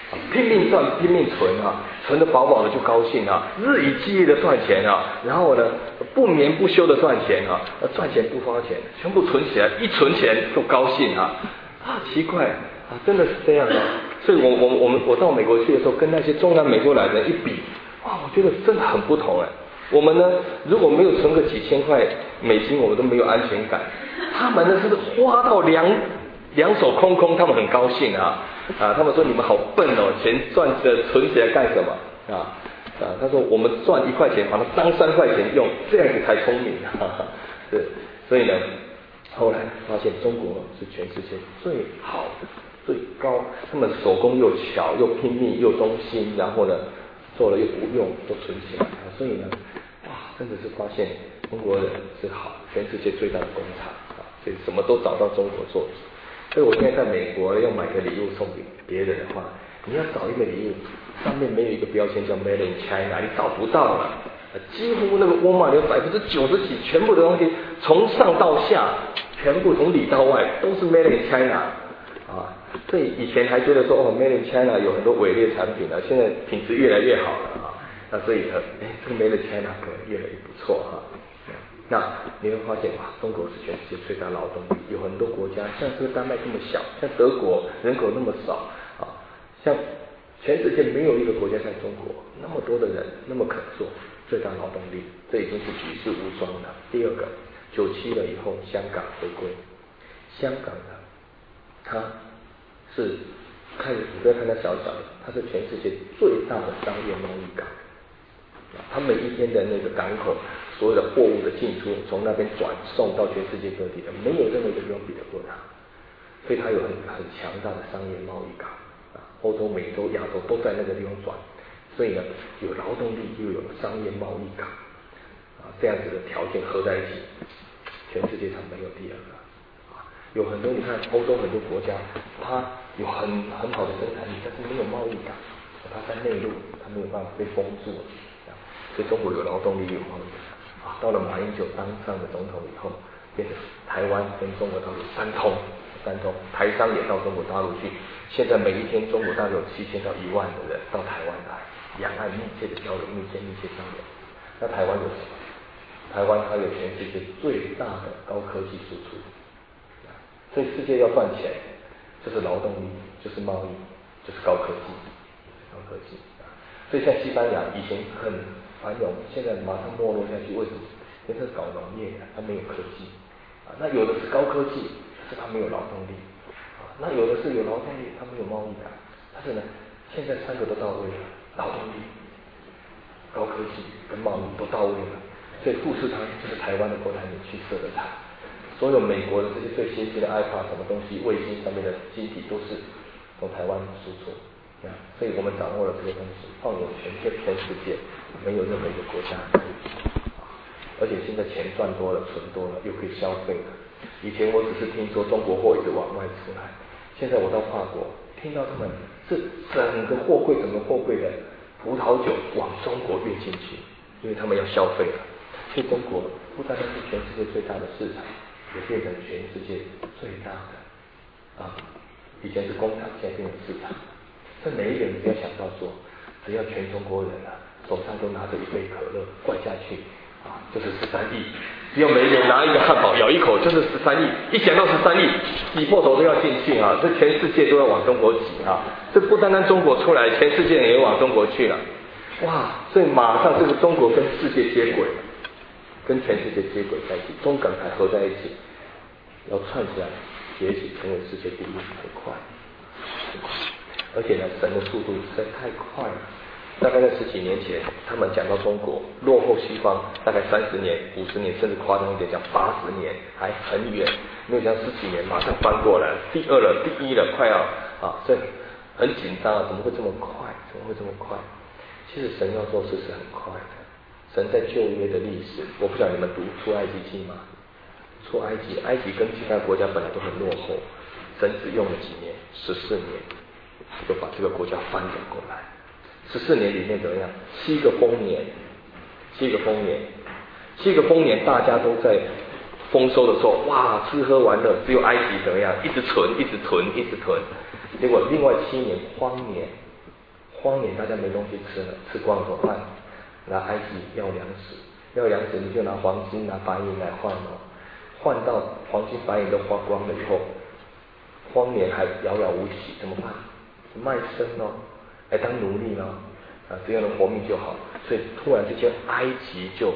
拼命赚拼命存啊，存得饱饱的就高兴啊，日以继夜的赚钱啊，然后呢不眠不休的赚钱啊，赚钱不花钱，全部存起来，一存钱就高兴啊，啊奇怪啊，真的是这样啊，所以我我我们我到美国去的时候，跟那些中南美洲来的人一比，哇，我觉得真的很不同哎。我们呢，如果没有存个几千块美金，我们都没有安全感。他们呢是花到两两手空空，他们很高兴啊啊！他们说你们好笨哦，钱赚着存起来干什么啊啊？他说我们赚一块钱，把它当三块钱用，这样子才聪明啊！对，所以呢，后来发现中国是全世界最好的、最高，他们手工又巧，又拼命，又忠心，然后呢做了又不用，都存起来啊！所以呢。哇，真的是发现中国人是好，全世界最大的工厂啊，所以什么都找到中国做。所以我现在在美国要买个礼物送给别人的话，你要找一个礼物，上面没有一个标签叫 Made in China， 你找不到了。几乎那个沃尔玛有百分之九十几，全部的东西从上到下，全部从里到外都是 Made in China 啊。所以以前还觉得说哦 Made in China 有很多伪劣产品啊，现在品质越来越好了啊。那所以呢，哎，这个 Made in China 可能越来越不错哈。那你会发现哇，中国是全世界最大劳动力，有很多国家像这个丹麦这么小，像德国人口那么少啊，像全世界没有一个国家像中国那么多的人那么肯做，最大劳动力，这已经是举世无双了。第二个，九七了以后香港回归，香港呢，它是看你不要看它小小的，它是全世界最大的商业贸易港。它每一天的那个港口，所有的货物的进出，从那边转送到全世界各地的，没有任何一个地方比得过它。所以它有很很强大的商业贸易港啊，欧洲、美洲、亚洲都在那个地方转。所以呢，有劳动力又有商业贸易港啊，这样子的条件合在一起，全世界上没有第二个啊。有很多你看欧洲很多国家，它有很很好的生产力，但是没有贸易港，它在内陆，它没有办法被封住。所以中国有劳动力有贸易啊，到了马英九当上了总统以后，变成台湾跟中国大陆三通，三通，台商也到中国大陆去。现在每一天中国大陆有七千到一万的人到台湾来，两岸密切的交流，密切密切交流。那台湾有什么？台湾它有全世界最大的高科技输出，所以世界要赚钱，就是劳动力，就是贸易，就是高科技，高科技。所以像西班牙以前很繁荣，现在马上没落下去，为什么？因为它是搞农业的，它没有科技啊。那有的是高科技，但是它没有劳动力啊。那有的是有劳动力，它没有贸易感。但是呢，现在三个都到位了，劳动力、高科技跟贸易都到位了。所以富士康就是台湾的郭台铭去设的厂，所有美国的这些最先进的 iPad 什么东西，卫星上面的晶体都是从台湾输出。所以我们掌握了这个东西，放眼全全全世界，没有任何一个国家可以比。而且现在钱赚多了，存多了，又可以消费了。以前我只是听说中国货一直往外出来，现在我到法国，听到他们是整个货柜整个货柜的葡萄酒往中国运进去，因为他们要消费了。所以中国不单单是全世界最大的市场，也变成全世界最大的啊，以前是工厂，现在变成市场。这每一个人不要想到说，只要全中国人啊手上都拿着一杯可乐灌下去啊，就是十三亿。只要每一个人拿一个汉堡咬一口，就是十三亿。一想到十三亿，挤破头都要进去啊！这全世界都要往中国挤啊！这不单单中国出来，全世界人也往中国去了。哇！所以马上这个中国跟世界接轨，跟全世界接轨在一起，中港台合在一起，要串起来崛起成为世界第一，很快。而且呢，神的速度实在太快了。大概在十几年前，他们讲到中国落后西方大概三十年、五十年，甚至夸张一点讲八十年，还很远。没有想十几年马上翻过来，第二了、第一了，快要啊，这很紧张啊！怎么会这么快？怎么会这么快？其实神要做事是很快的。神在旧约的历史，我不晓得你们读出埃及记吗？出埃及，埃及跟其他国家本来都很落后，神只用了几年，十四年。就把这个国家翻转过来。十四年里面怎么样？七个丰年，七个丰年，七个丰年，大家都在丰收的时候，哇，吃喝玩乐，只有埃及怎么样？一直存，一直囤，一直囤。结果另外七年荒年， 荒年大家没东西吃了，吃光了怎么办？拿埃及要粮食，要粮食你就拿黄金拿白银来换哦，换到黄金白银都花光了以后，荒年还遥遥无期，怎么办？卖身哦，来当奴隶哦，啊，只要能活命就好。所以突然之间，埃及就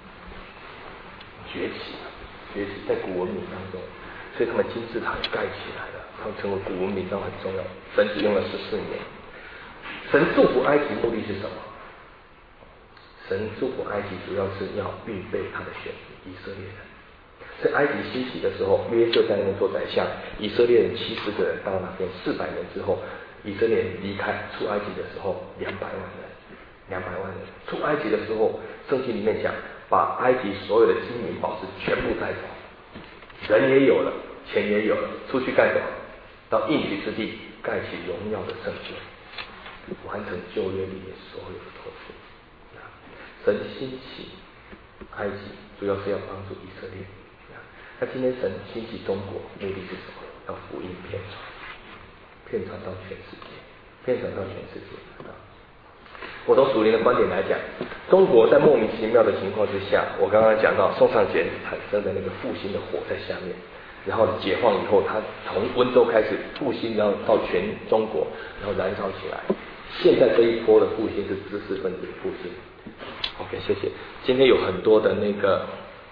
崛起了，崛起在古文明当中，所以他们金字塔盖起来了，他们成为古文明当中很重要。神只用了十四年。神祝福埃及目的是什么？神祝福埃及主要是要预备他的选民以色列人。在埃及兴起的时候，约瑟在那边做宰相，以色列人七十个人到那边，四百年之后，以色列人离开出埃及的时候，两百万人，两百万人出埃及的时候，圣经里面讲，把埃及所有的金银宝石全部带走，人也有了，钱也有了，出去干什么？到应许之地盖起荣耀的圣殿，完成旧约里面所有的托付。神兴起埃及，主要是要帮助以色列。那今天神兴起中国，目的是什么？要福音遍传，遍传到全世界，遍传到全世界。我从属灵的观点来讲，中国在莫名其妙的情况之下，我刚刚讲到宋尚贤产生的那个复兴的火在下面，然后解放以后，他从温州开始复兴，然后到全中国，然后燃烧起来。现在这一波的复兴是知识分子的复兴。OK， 谢谢。今天有很多的那个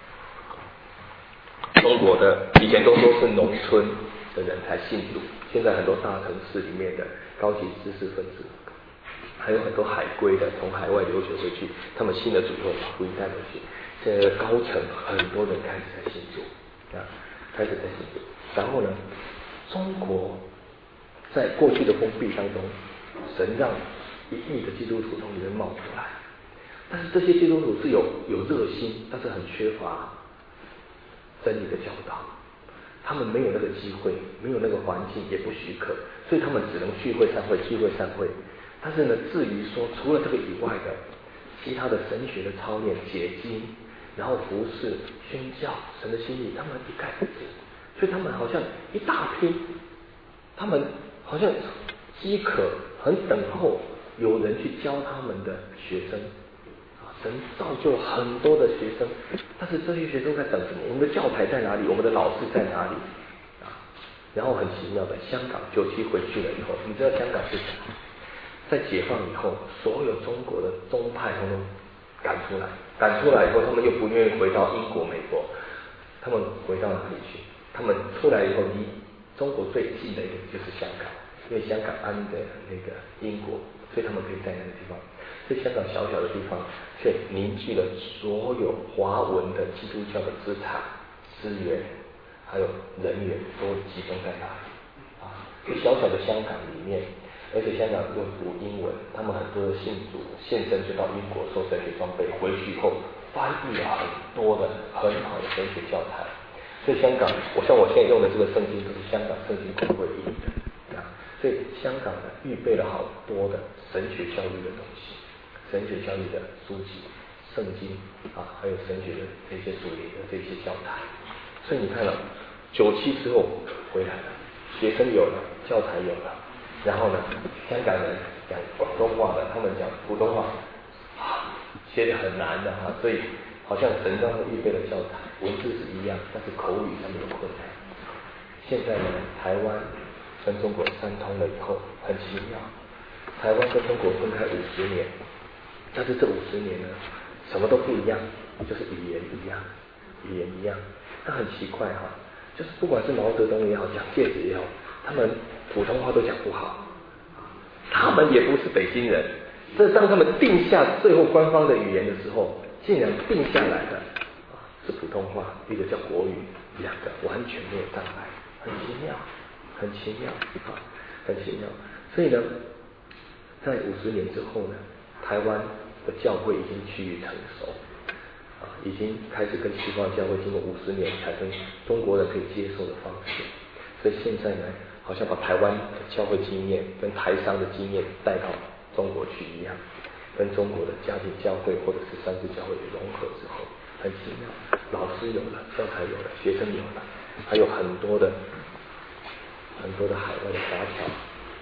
中国的，以前都说是农村的人才信主，现在很多大城市里面的高级知识分子，还有很多海归的从海外留学回去，他们信了主以后把福音带回去。现在的高层很多人开始在信主啊，开始在信主。然后呢，中国在过去的封闭当中，神让一亿的基督徒从里面冒出来。但是这些基督徒是有有热心，但是很缺乏真理的教导，他们没有那个机会，没有那个环境，也不许可，所以他们只能聚会散会，聚会散会。但是呢，至于说除了这个以外的其他的神学的操练、解经，然后服侍、宣教、神的心意，他们一概不知。所以他们好像一大批，他们好像饥渴，很等候有人去教他们的学生。神造就了很多的学生，但是这些学生在等什么？我们的教材在哪里？我们的老师在哪里？啊，然后很奇妙的，香港九七回去了以后，你知道香港是什么？在解放以后，所有中国的宗派统统赶出来，赶出来以后，他们又不愿意回到英国、美国，他们回到哪里去？他们出来以后，离中国最近的一个就是香港，因为香港安的那个英国，所以他们可以在那个地方。在香港小小的地方，却凝聚了所有华文的基督教的资产、资源，还有人员都集中在那里啊！小小的香港里面，而且香港又读英文，他们很多的信主现身就到英国受神学装备，回去以后翻译了很多的很好的神学教材。所以香港，我像我现在用的这个圣经，就是香港圣经公会译的啊。所以香港呢，预备了好多的神学教育的东西。神学教育的书籍、圣经啊，还有神学的这些主理的这些教材，所以你看了九七之后回来了，学生有了，教材有了，然后呢，香港人讲广东话的，他们讲普通话啊，写的很难的哈、啊，所以好像神让他预备了教材，文字是一样，但是口语上面有困难。现在呢，台湾跟中国三通了以后，很奇妙，台湾跟中国分开五十年。但是这五十年呢，什么都不一样，就是语言一样，语言一样。那很奇怪哈，就是不管是毛泽东也好，蒋介石也好，他们普通话都讲不好，他们也不是北京人。这当他们定下最后官方的语言的时候，竟然定下来的啊是普通话，一个叫国语，两个完全没有障碍，很奇妙，很奇妙啊，很奇妙。所以呢，在五十年之后呢，台湾的教会已经趋于成熟，啊，已经开始跟西方教会经过五十年产生中国人可以接受的方式，所以现在呢，好像把台湾的教会经验跟台商的经验带到中国去一样，跟中国的家庭教会或者是三自教会融合之后，很奇妙，老师有了，教材有了，学生有了，还有很多的很多的海外的华侨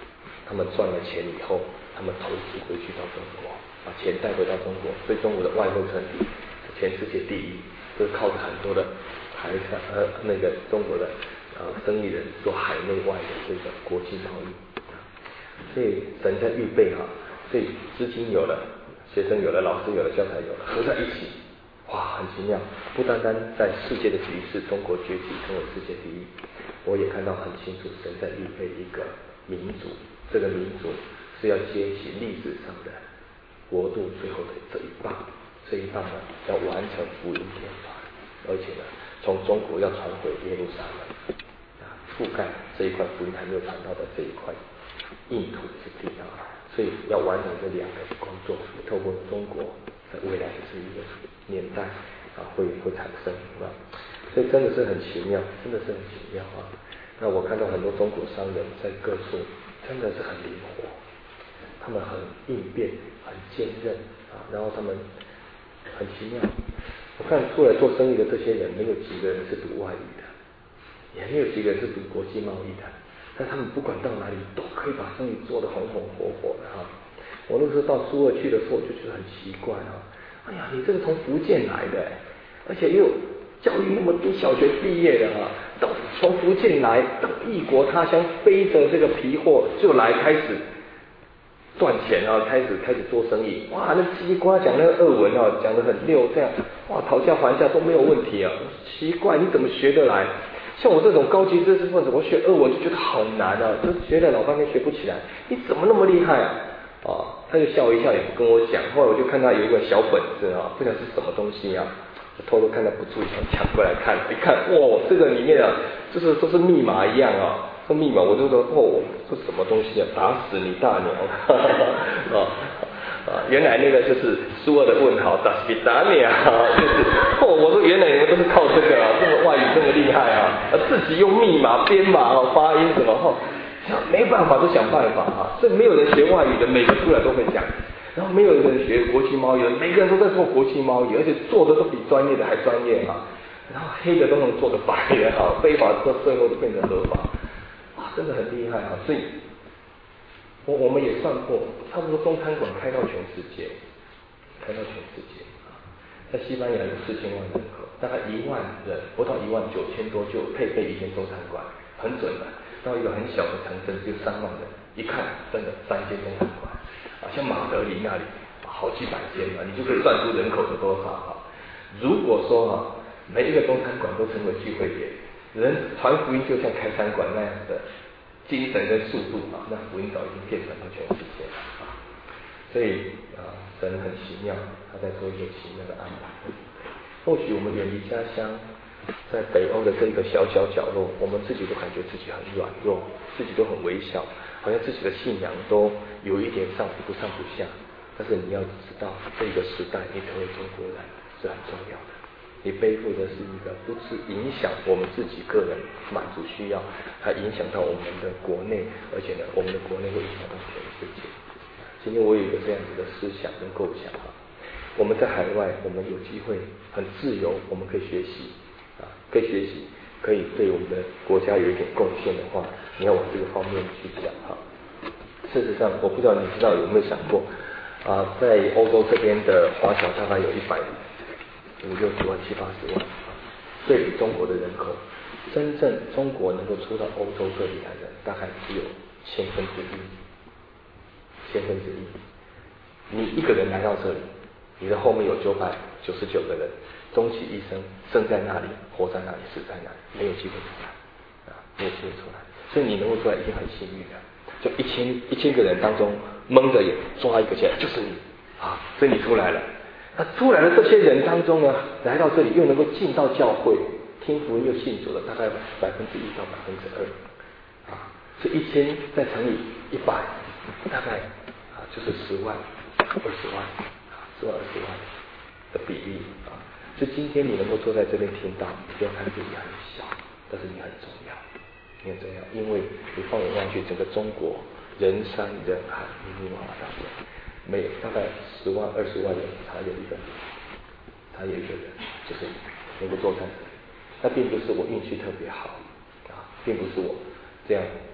他们赚了钱以后，他们投资回去到中国，把钱带回到中国，所以中国的外汇存底全世界第一，就是靠着很多的海上呃那个中国的呃生意人做海内外的这个国际贸易，所以神在预备哈，所以资金有了，学生有了，老师有了，教材有了，合在一起，哇，很奇妙！不单单在世界的局势，中国崛起成为世界第一，我也看到很清楚，神在预备一个民族，这个民族是要接起历史上的国度最后的这一棒，这一棒呢要完成福音天传，而且呢从中国要传回耶路撒冷，啊，覆盖这一块福音还没有传到的这一块硬土之地啊，所以要完成这两个工作，透过中国在未来的这一个年代啊，会会产生啊，所以真的是很奇妙，真的是很奇妙啊。那我看到很多中国商人在各处真的是很灵活，他们很应变，很坚韧啊，然后他们很奇妙。我看出来做生意的这些人，没有几个人是读外语的，也没有几个人是读国际贸易的，但他们不管到哪里都可以把生意做得红红火火的哈。我那时候到苏俄去的时候，我就觉得很奇怪啊，哎呀，你这个从福建来的，而且又教育那么低，小学毕业的哈，到从福建来到异国他乡，背着这个皮货就来开始赚钱啊，开始开始做生意，哇，那西瓜讲那个俄文啊，讲得很溜，这样哇，讨价还价都没有问题啊。奇怪，你怎么学得来？像我这种高级知识分子，我学俄文就觉得好难啊，就学了老半天学不起来。你怎么那么厉害啊？啊，他就笑一笑，也不跟我讲。后来我就看他有一个小本子啊，不晓得是什么东西啊，我偷偷看他不注意，想抢过来看，一看，哇，这个里面啊，就是都是密码一样啊。这密码我就说哦，这什么东西啊？打死你大娘！啊啊，原来那个就是苏俄的问号，打死你大娘，就是哦，我说原来你们都是靠这个啊，这么外语这么厉害啊，自己用密码编码啊，发音什么哈，想没办法都想办法啊，所以没有人学外语的，每个出来都会讲。然后没有人学国际贸易的，每个人都在做国际贸易，而且做的都比专业的还专业啊。然后黑的都能做得白的啊，非法到最后都变成合法。真的很厉害啊！所以，我我们也算过，差不多中餐馆开到全世界，开到全世界啊，在西班牙有四千万人口，大概一万人，不到一万九千多就配备一间中餐馆，很准的。到一个很小的城镇就三万人，一看真的三间中餐馆啊，像马德里那里好几百间啊，你就可以算出人口是多少啊。如果说啊，每一个中餐馆都成为聚会点，人传福音就像开餐馆那样的精神跟速度啊，那福音早已经遍传到全世界了啊！所以啊，神很奇妙，他在做一个奇妙的安排。或许我们远离家乡，在北欧的这个小小角落，我们自己都感觉自己很软弱，自己都很微小，好像自己的信仰都有一点上不上不下。但是你要知道，这个时代你成为中国人是很重要的。你背负的是一个不是影响我们自己个人满足需要，还影响到我们的国内，而且呢，我们的国内会影响到全世界。今天我有一个这样子的思想跟构想啊，我们在海外，我们有机会很自由，我们可以学习啊，可以学习，可以对我们的国家有一点贡献的话，你要往这个方面去讲哈。事实上，我不知道你知道有没有想过啊，在欧洲这边的华侨大概有一百五六十万、七八十万，对比中国的人口，真正中国能够出到欧洲这里来的，大概只有千分之一，千分之一。你一个人来到这里，你的后面有九百九十九个人，终其一生生在那里，活在那里，死在那里，没有机会出来啊，没有机会出来。所以你能够出来已经很幸运了。就一千一千个人当中，蒙着眼抓一个起来，就是你啊，所以你出来了。那出来的这些人当中呢，来到这里又能够进到教会，听福音又信主了，大概百分之一到百分之二，啊，这一千再乘以一百，大概啊就是十万、二十万、十万、二十万的比例啊。所以今天你能够坐在这边听到，不要看自己很小，但是你很重要，你很重要，因为你放眼望去，整个中国人山人海，密密麻麻当中。每大概十万、二十万人，才有一个，才有一个人，就是能够做餐。那并不是我运气特别好啊，并不是我这样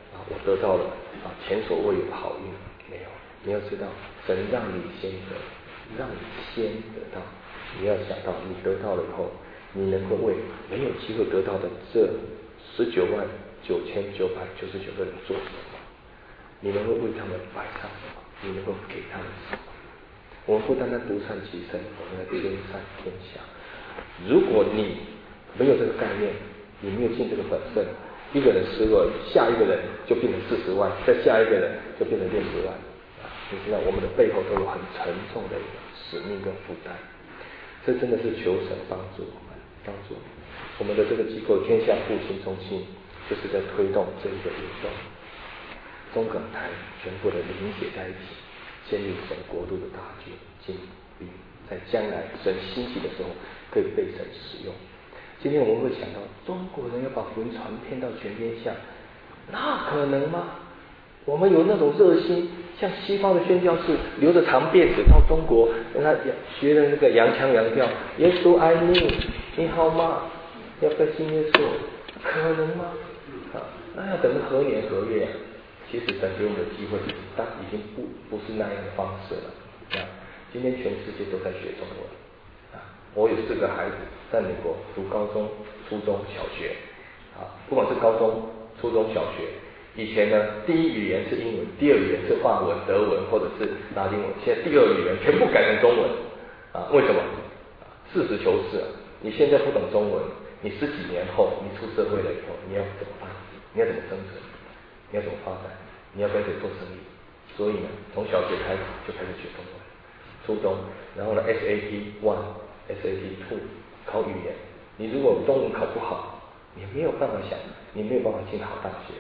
啊，我得到了啊前所未有的好运，没有。你要知道，神让你先得，让你先得到。你要想到，你得到了以后，你能够为没有机会得到的这十九万九千九百九十九个人做什么？你能够为他们摆上什么？你能够给他们什么？我们不单单独善其身，我们要兼善天下。如果你没有这个概念，你没有尽这个本分，一个人失落，下一个人就变成四十万，再下一个人就变成六十万。你知道，我们的背后都有很沉重的一个使命跟负担。这真的是求神帮助我们，帮助我们。我们的这个机构天下复兴中心，就是在推动这一个运动。中港台全部的凝结在一起，建立神国度的大军精兵，在将来神兴起的时候可以被神使用。今天我们会想到，中国人要把福音传遍到全天下，那可能吗？我们有那种热心，像西方的宣教士留着长辫子到中国，跟他学的那个洋腔洋调，耶稣爱你，你好吗？要不要信耶稣？可能吗？啊，那要等到何年何月啊？其实神给我们的机会，但已经不不是那样的方式了。啊，今天全世界都在学中文。啊，我有四个孩子在美国读高中、初中小学。啊，不管是高中、初中小学，以前呢，第一语言是英文，第二语言是法文、德文或者是拉丁文，现在第二语言全部改成中文。啊，为什么？实事求是啊，你现在不懂中文，你十几年后你出社会了以后，你要怎么办？你要怎么生存？你要怎么发展？你要跟谁做生意？所以呢，从小学开始就开始学中文，初中，然后呢 S A T one、S A T two 考语言。你如果中文考不好，你没有办法想，你没有办法进好大学。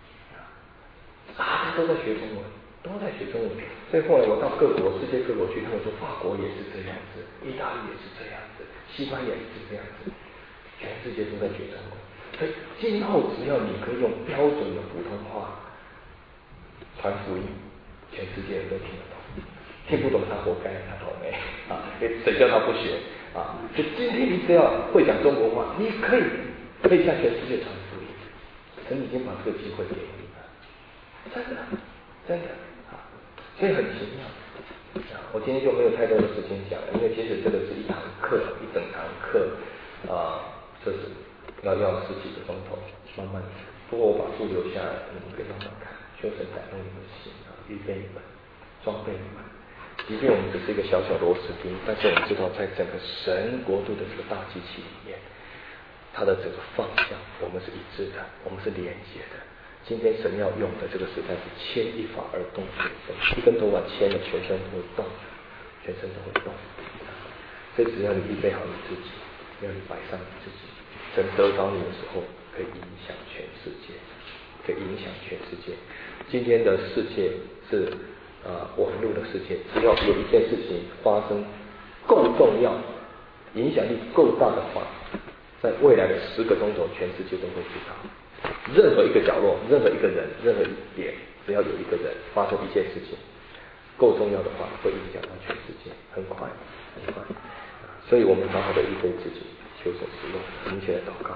大家都在学中文，都在学中文。所以后来我到各国、世界各国去，他们说法国也是这样子，意大利也是这样子，西班牙也是这样子，全世界都在学中文。所以今后只要你可以用标准的普通话传福音，全世界人都听得懂。听不懂他活该，他倒霉啊！谁叫他不学啊？就今天你只要会讲中国话，你可以可以向全世界传福音。神已经把这个机会给你了，真的真的啊！所以很奇妙。我今天就没有太多的时间讲了，因为其实这个是一堂课，一整堂课啊，这是要要十几个钟头，慢慢。不过我把书留下来，你们可以慢慢看，求神感动你们的心啊，预备你们，装备你们。即便我们只是一个小小螺丝钉，但是我们知道，在整个神国度的这个大机器里面，它的整个方向我们是一致的，我们是连接的。今天神要用的这个时代是牵一发而动全身，一根头发牵了，全身都会动，全身都会动。所以只要你预备好你自己，只要你摆上你自己，神得着你的时候，可以影响全世界，可以影响全世界。今天的世界是啊、呃，网络的世界，只要有一件事情发生够重要，影响力够大的话，在未来的十个钟头，全世界都会知道。任何一个角落，任何一个人，任何一点，只要有一个人发生一件事情够重要的话，会影响到全世界，很快，很快。所以我们好好的预备自己，求神使用，我们一起来祷告。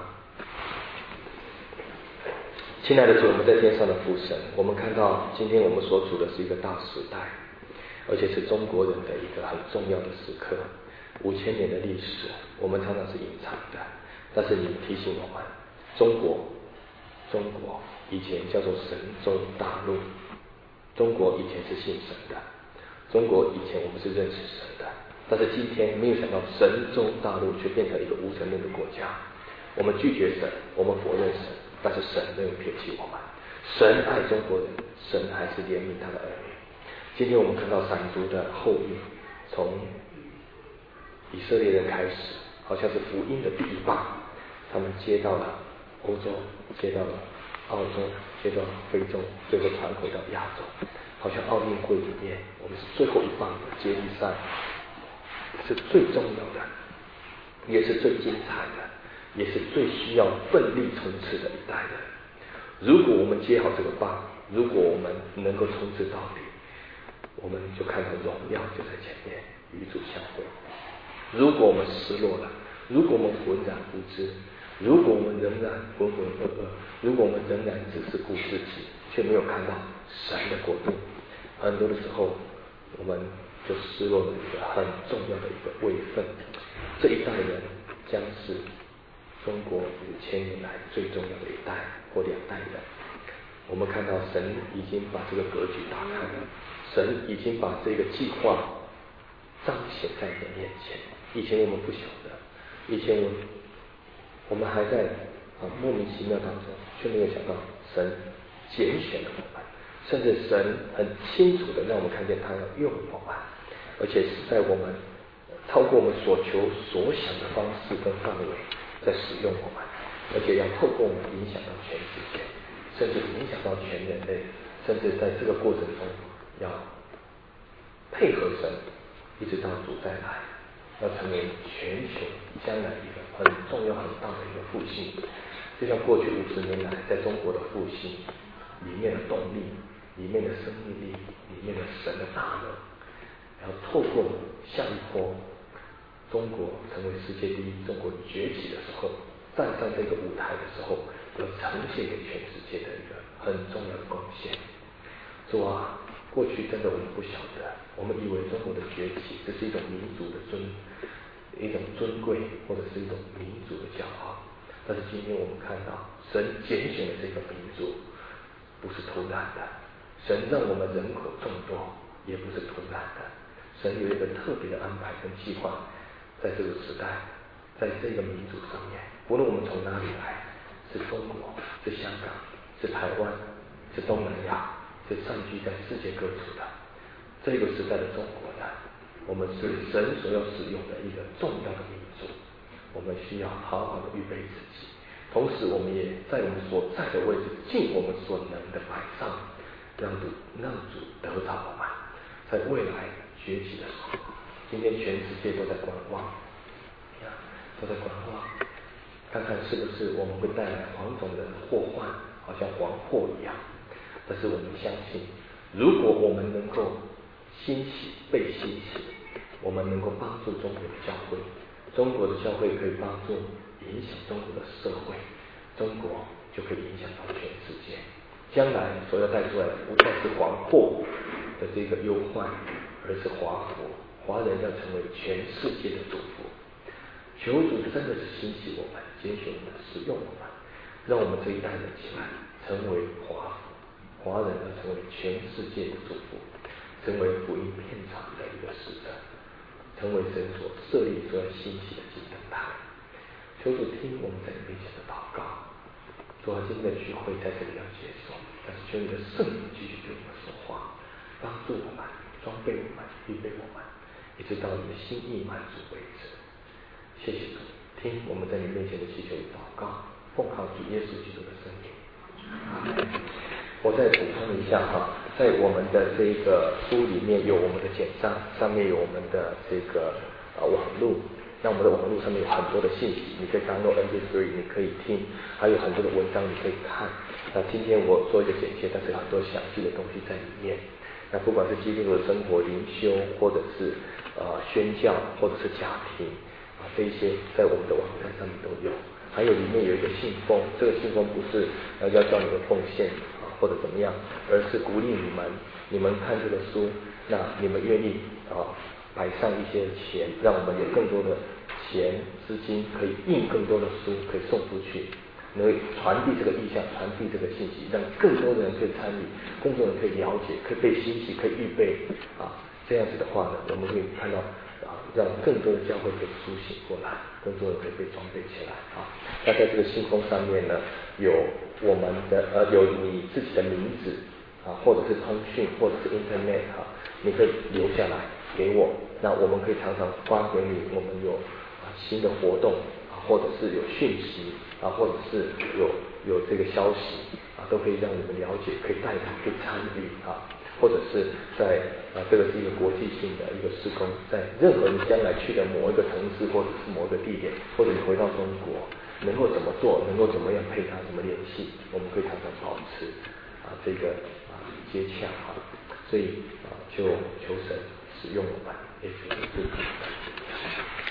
亲爱的主，我们在天上的父神，我们看到今天我们所处的是一个大时代，而且是中国人的一个很重要的时刻。五千年的历史，我们常常是隐藏的，但是你提醒我们，中国，中国以前叫做神州大陆，中国以前是信神的，中国以前我们是认识神的，但是今天没有想到神州大陆却变成一个无神论的国家。我们拒绝神，我们否认神，但是神没有撇弃我们。神爱中国人，神还是怜悯他的儿女。今天我们看到闪族的后裔，从以色列人开始，好像是福音的第一棒，他们接到了欧洲，接到了澳洲，接到了非洲，最后传回到亚洲。好像奥运会里面，我们是最后一棒的接力赛，是最重要的，也是最精彩的，也是最需要奋力冲刺的一代人。如果我们接好这个棒，如果我们能够冲刺到底，我们就看到荣耀就在前面，与主相会。如果我们失落了，如果我们浑然不知，如果我们仍然浑浑噩噩，如果我们仍然只是顾自己， 却没有看到神的国度。很多的时候，我们就失落了一个很重要的一个位分。这一代人将是中国五千年来最重要的一代或两代人。我们看到神已经把这个格局打开了，神已经把这个计划彰显在你的面前。以前我们不晓得，以前我我们还在啊莫名其妙当中，却没有想到神拣选了我们，甚至神很清楚的让我们看见他要用我们，而且是在我们超过我们所求所想的方式跟范围在使用我们，而且要透过我们影响到全世界，甚至影响到全人类，甚至在这个过程中要配合神，一直到主再来，要成为全球将来一个很重要很大的一个复兴。就像过去五十年来在中国的复兴里面的动力，里面的生命力，里面的神的大能，然后透过下一波中国成为世界第一，中国崛起的时候，站上这个舞台的时候，要呈现给全世界的一个很重要的贡献。主啊，过去真的我们不晓得，我们以为中国的崛起只是一种民族的尊一种尊贵，或者是一种民族的骄傲。但是今天我们看到神拣选的这个民族不是突然的，神让我们人口众多也不是突然的，神有一个特别的安排跟计划，在这个时代，在这个民族上面，无论我们从哪里来，是中国，是香港，是台湾，是东南亚，是散居在世界各处的这个时代的中国人，我们是神所要使用的一个重要的民族，我们需要好好的预备自己，同时我们也在我们所在的位置尽我们所能的摆上，让主让主得着我们，在未来崛起的时候。今天全世界都在观望，都在观望，看看是不是我们会带来黄种的祸患，好像黄祸一样。但是我们相信，如果我们能够兴起被兴起，我们能够帮助中国的教会，中国的教会可以帮助影响中国的社会，中国就可以影响到全世界。将来所要带出来的不再是黄祸的这个忧患，而是华福，华人要成为全世界的祝福。求主真的是兴起我们，拣选我们，使用我们，让我们这一代人起来成为华福，华人要成为全世界的祝福，成为福音片场的一个使者，成为神所设立所要兴起的金灯台。求主听我们在你面前的祷告。主啊，今天的聚会在这里要结束，但是求你的圣灵继续对我们说话，帮助我们，装备我们，预备我们，一直到你的心意满足为止。谢谢主，听我们在你面前的祈求与祷告，奉靠主耶稣基督的圣名。我再补充一下哈，在我们的这个书里面有我们的简章，上面有我们的这个呃网路。那我们的网络上面有很多的信息，你可以 download M P 三， 你可以听，还有很多的文章你可以看。那今天我做一个简介，但是有很多详细的东西在里面。那不管是基督徒的生活、灵修，或者是呃宣教，或者是家庭啊，这一些在我们的网站上面都有。还有里面有一个信封，这个信封不是呃要叫你们奉献啊或者怎么样，而是鼓励你们，你们看这个书，那你们愿意啊摆上一些钱，让我们有更多的钱资金可以印更多的书，可以送出去，能够传递这个意向，传递这个信息，让更多的人可以参与，更多人可以了解，可以被兴起，可以预备啊。这样子的话呢，我们会看到啊，让更多的教会可以苏醒过来，更多人可以被装备起来啊。那在这个信封上面呢，有我们的呃有你自己的名字啊，或者是通讯，或者是 Internet 啊，你可以留下来给我，那我们可以常常发给你，我们有啊新的活动啊，或者是有讯息啊，或者是有有这个消息啊，都可以让你们了解，可以带领，可以参与啊，或者是在啊这个是一个国际性的一个施工，在任何你将来去的某一个城市，或者是某一个地点，或者你回到中国，能够怎么做，能够怎么样配搭，怎么联系，我们可以常常保持啊这个啊接洽啊，所以啊就求神使用我们，也求神祝福。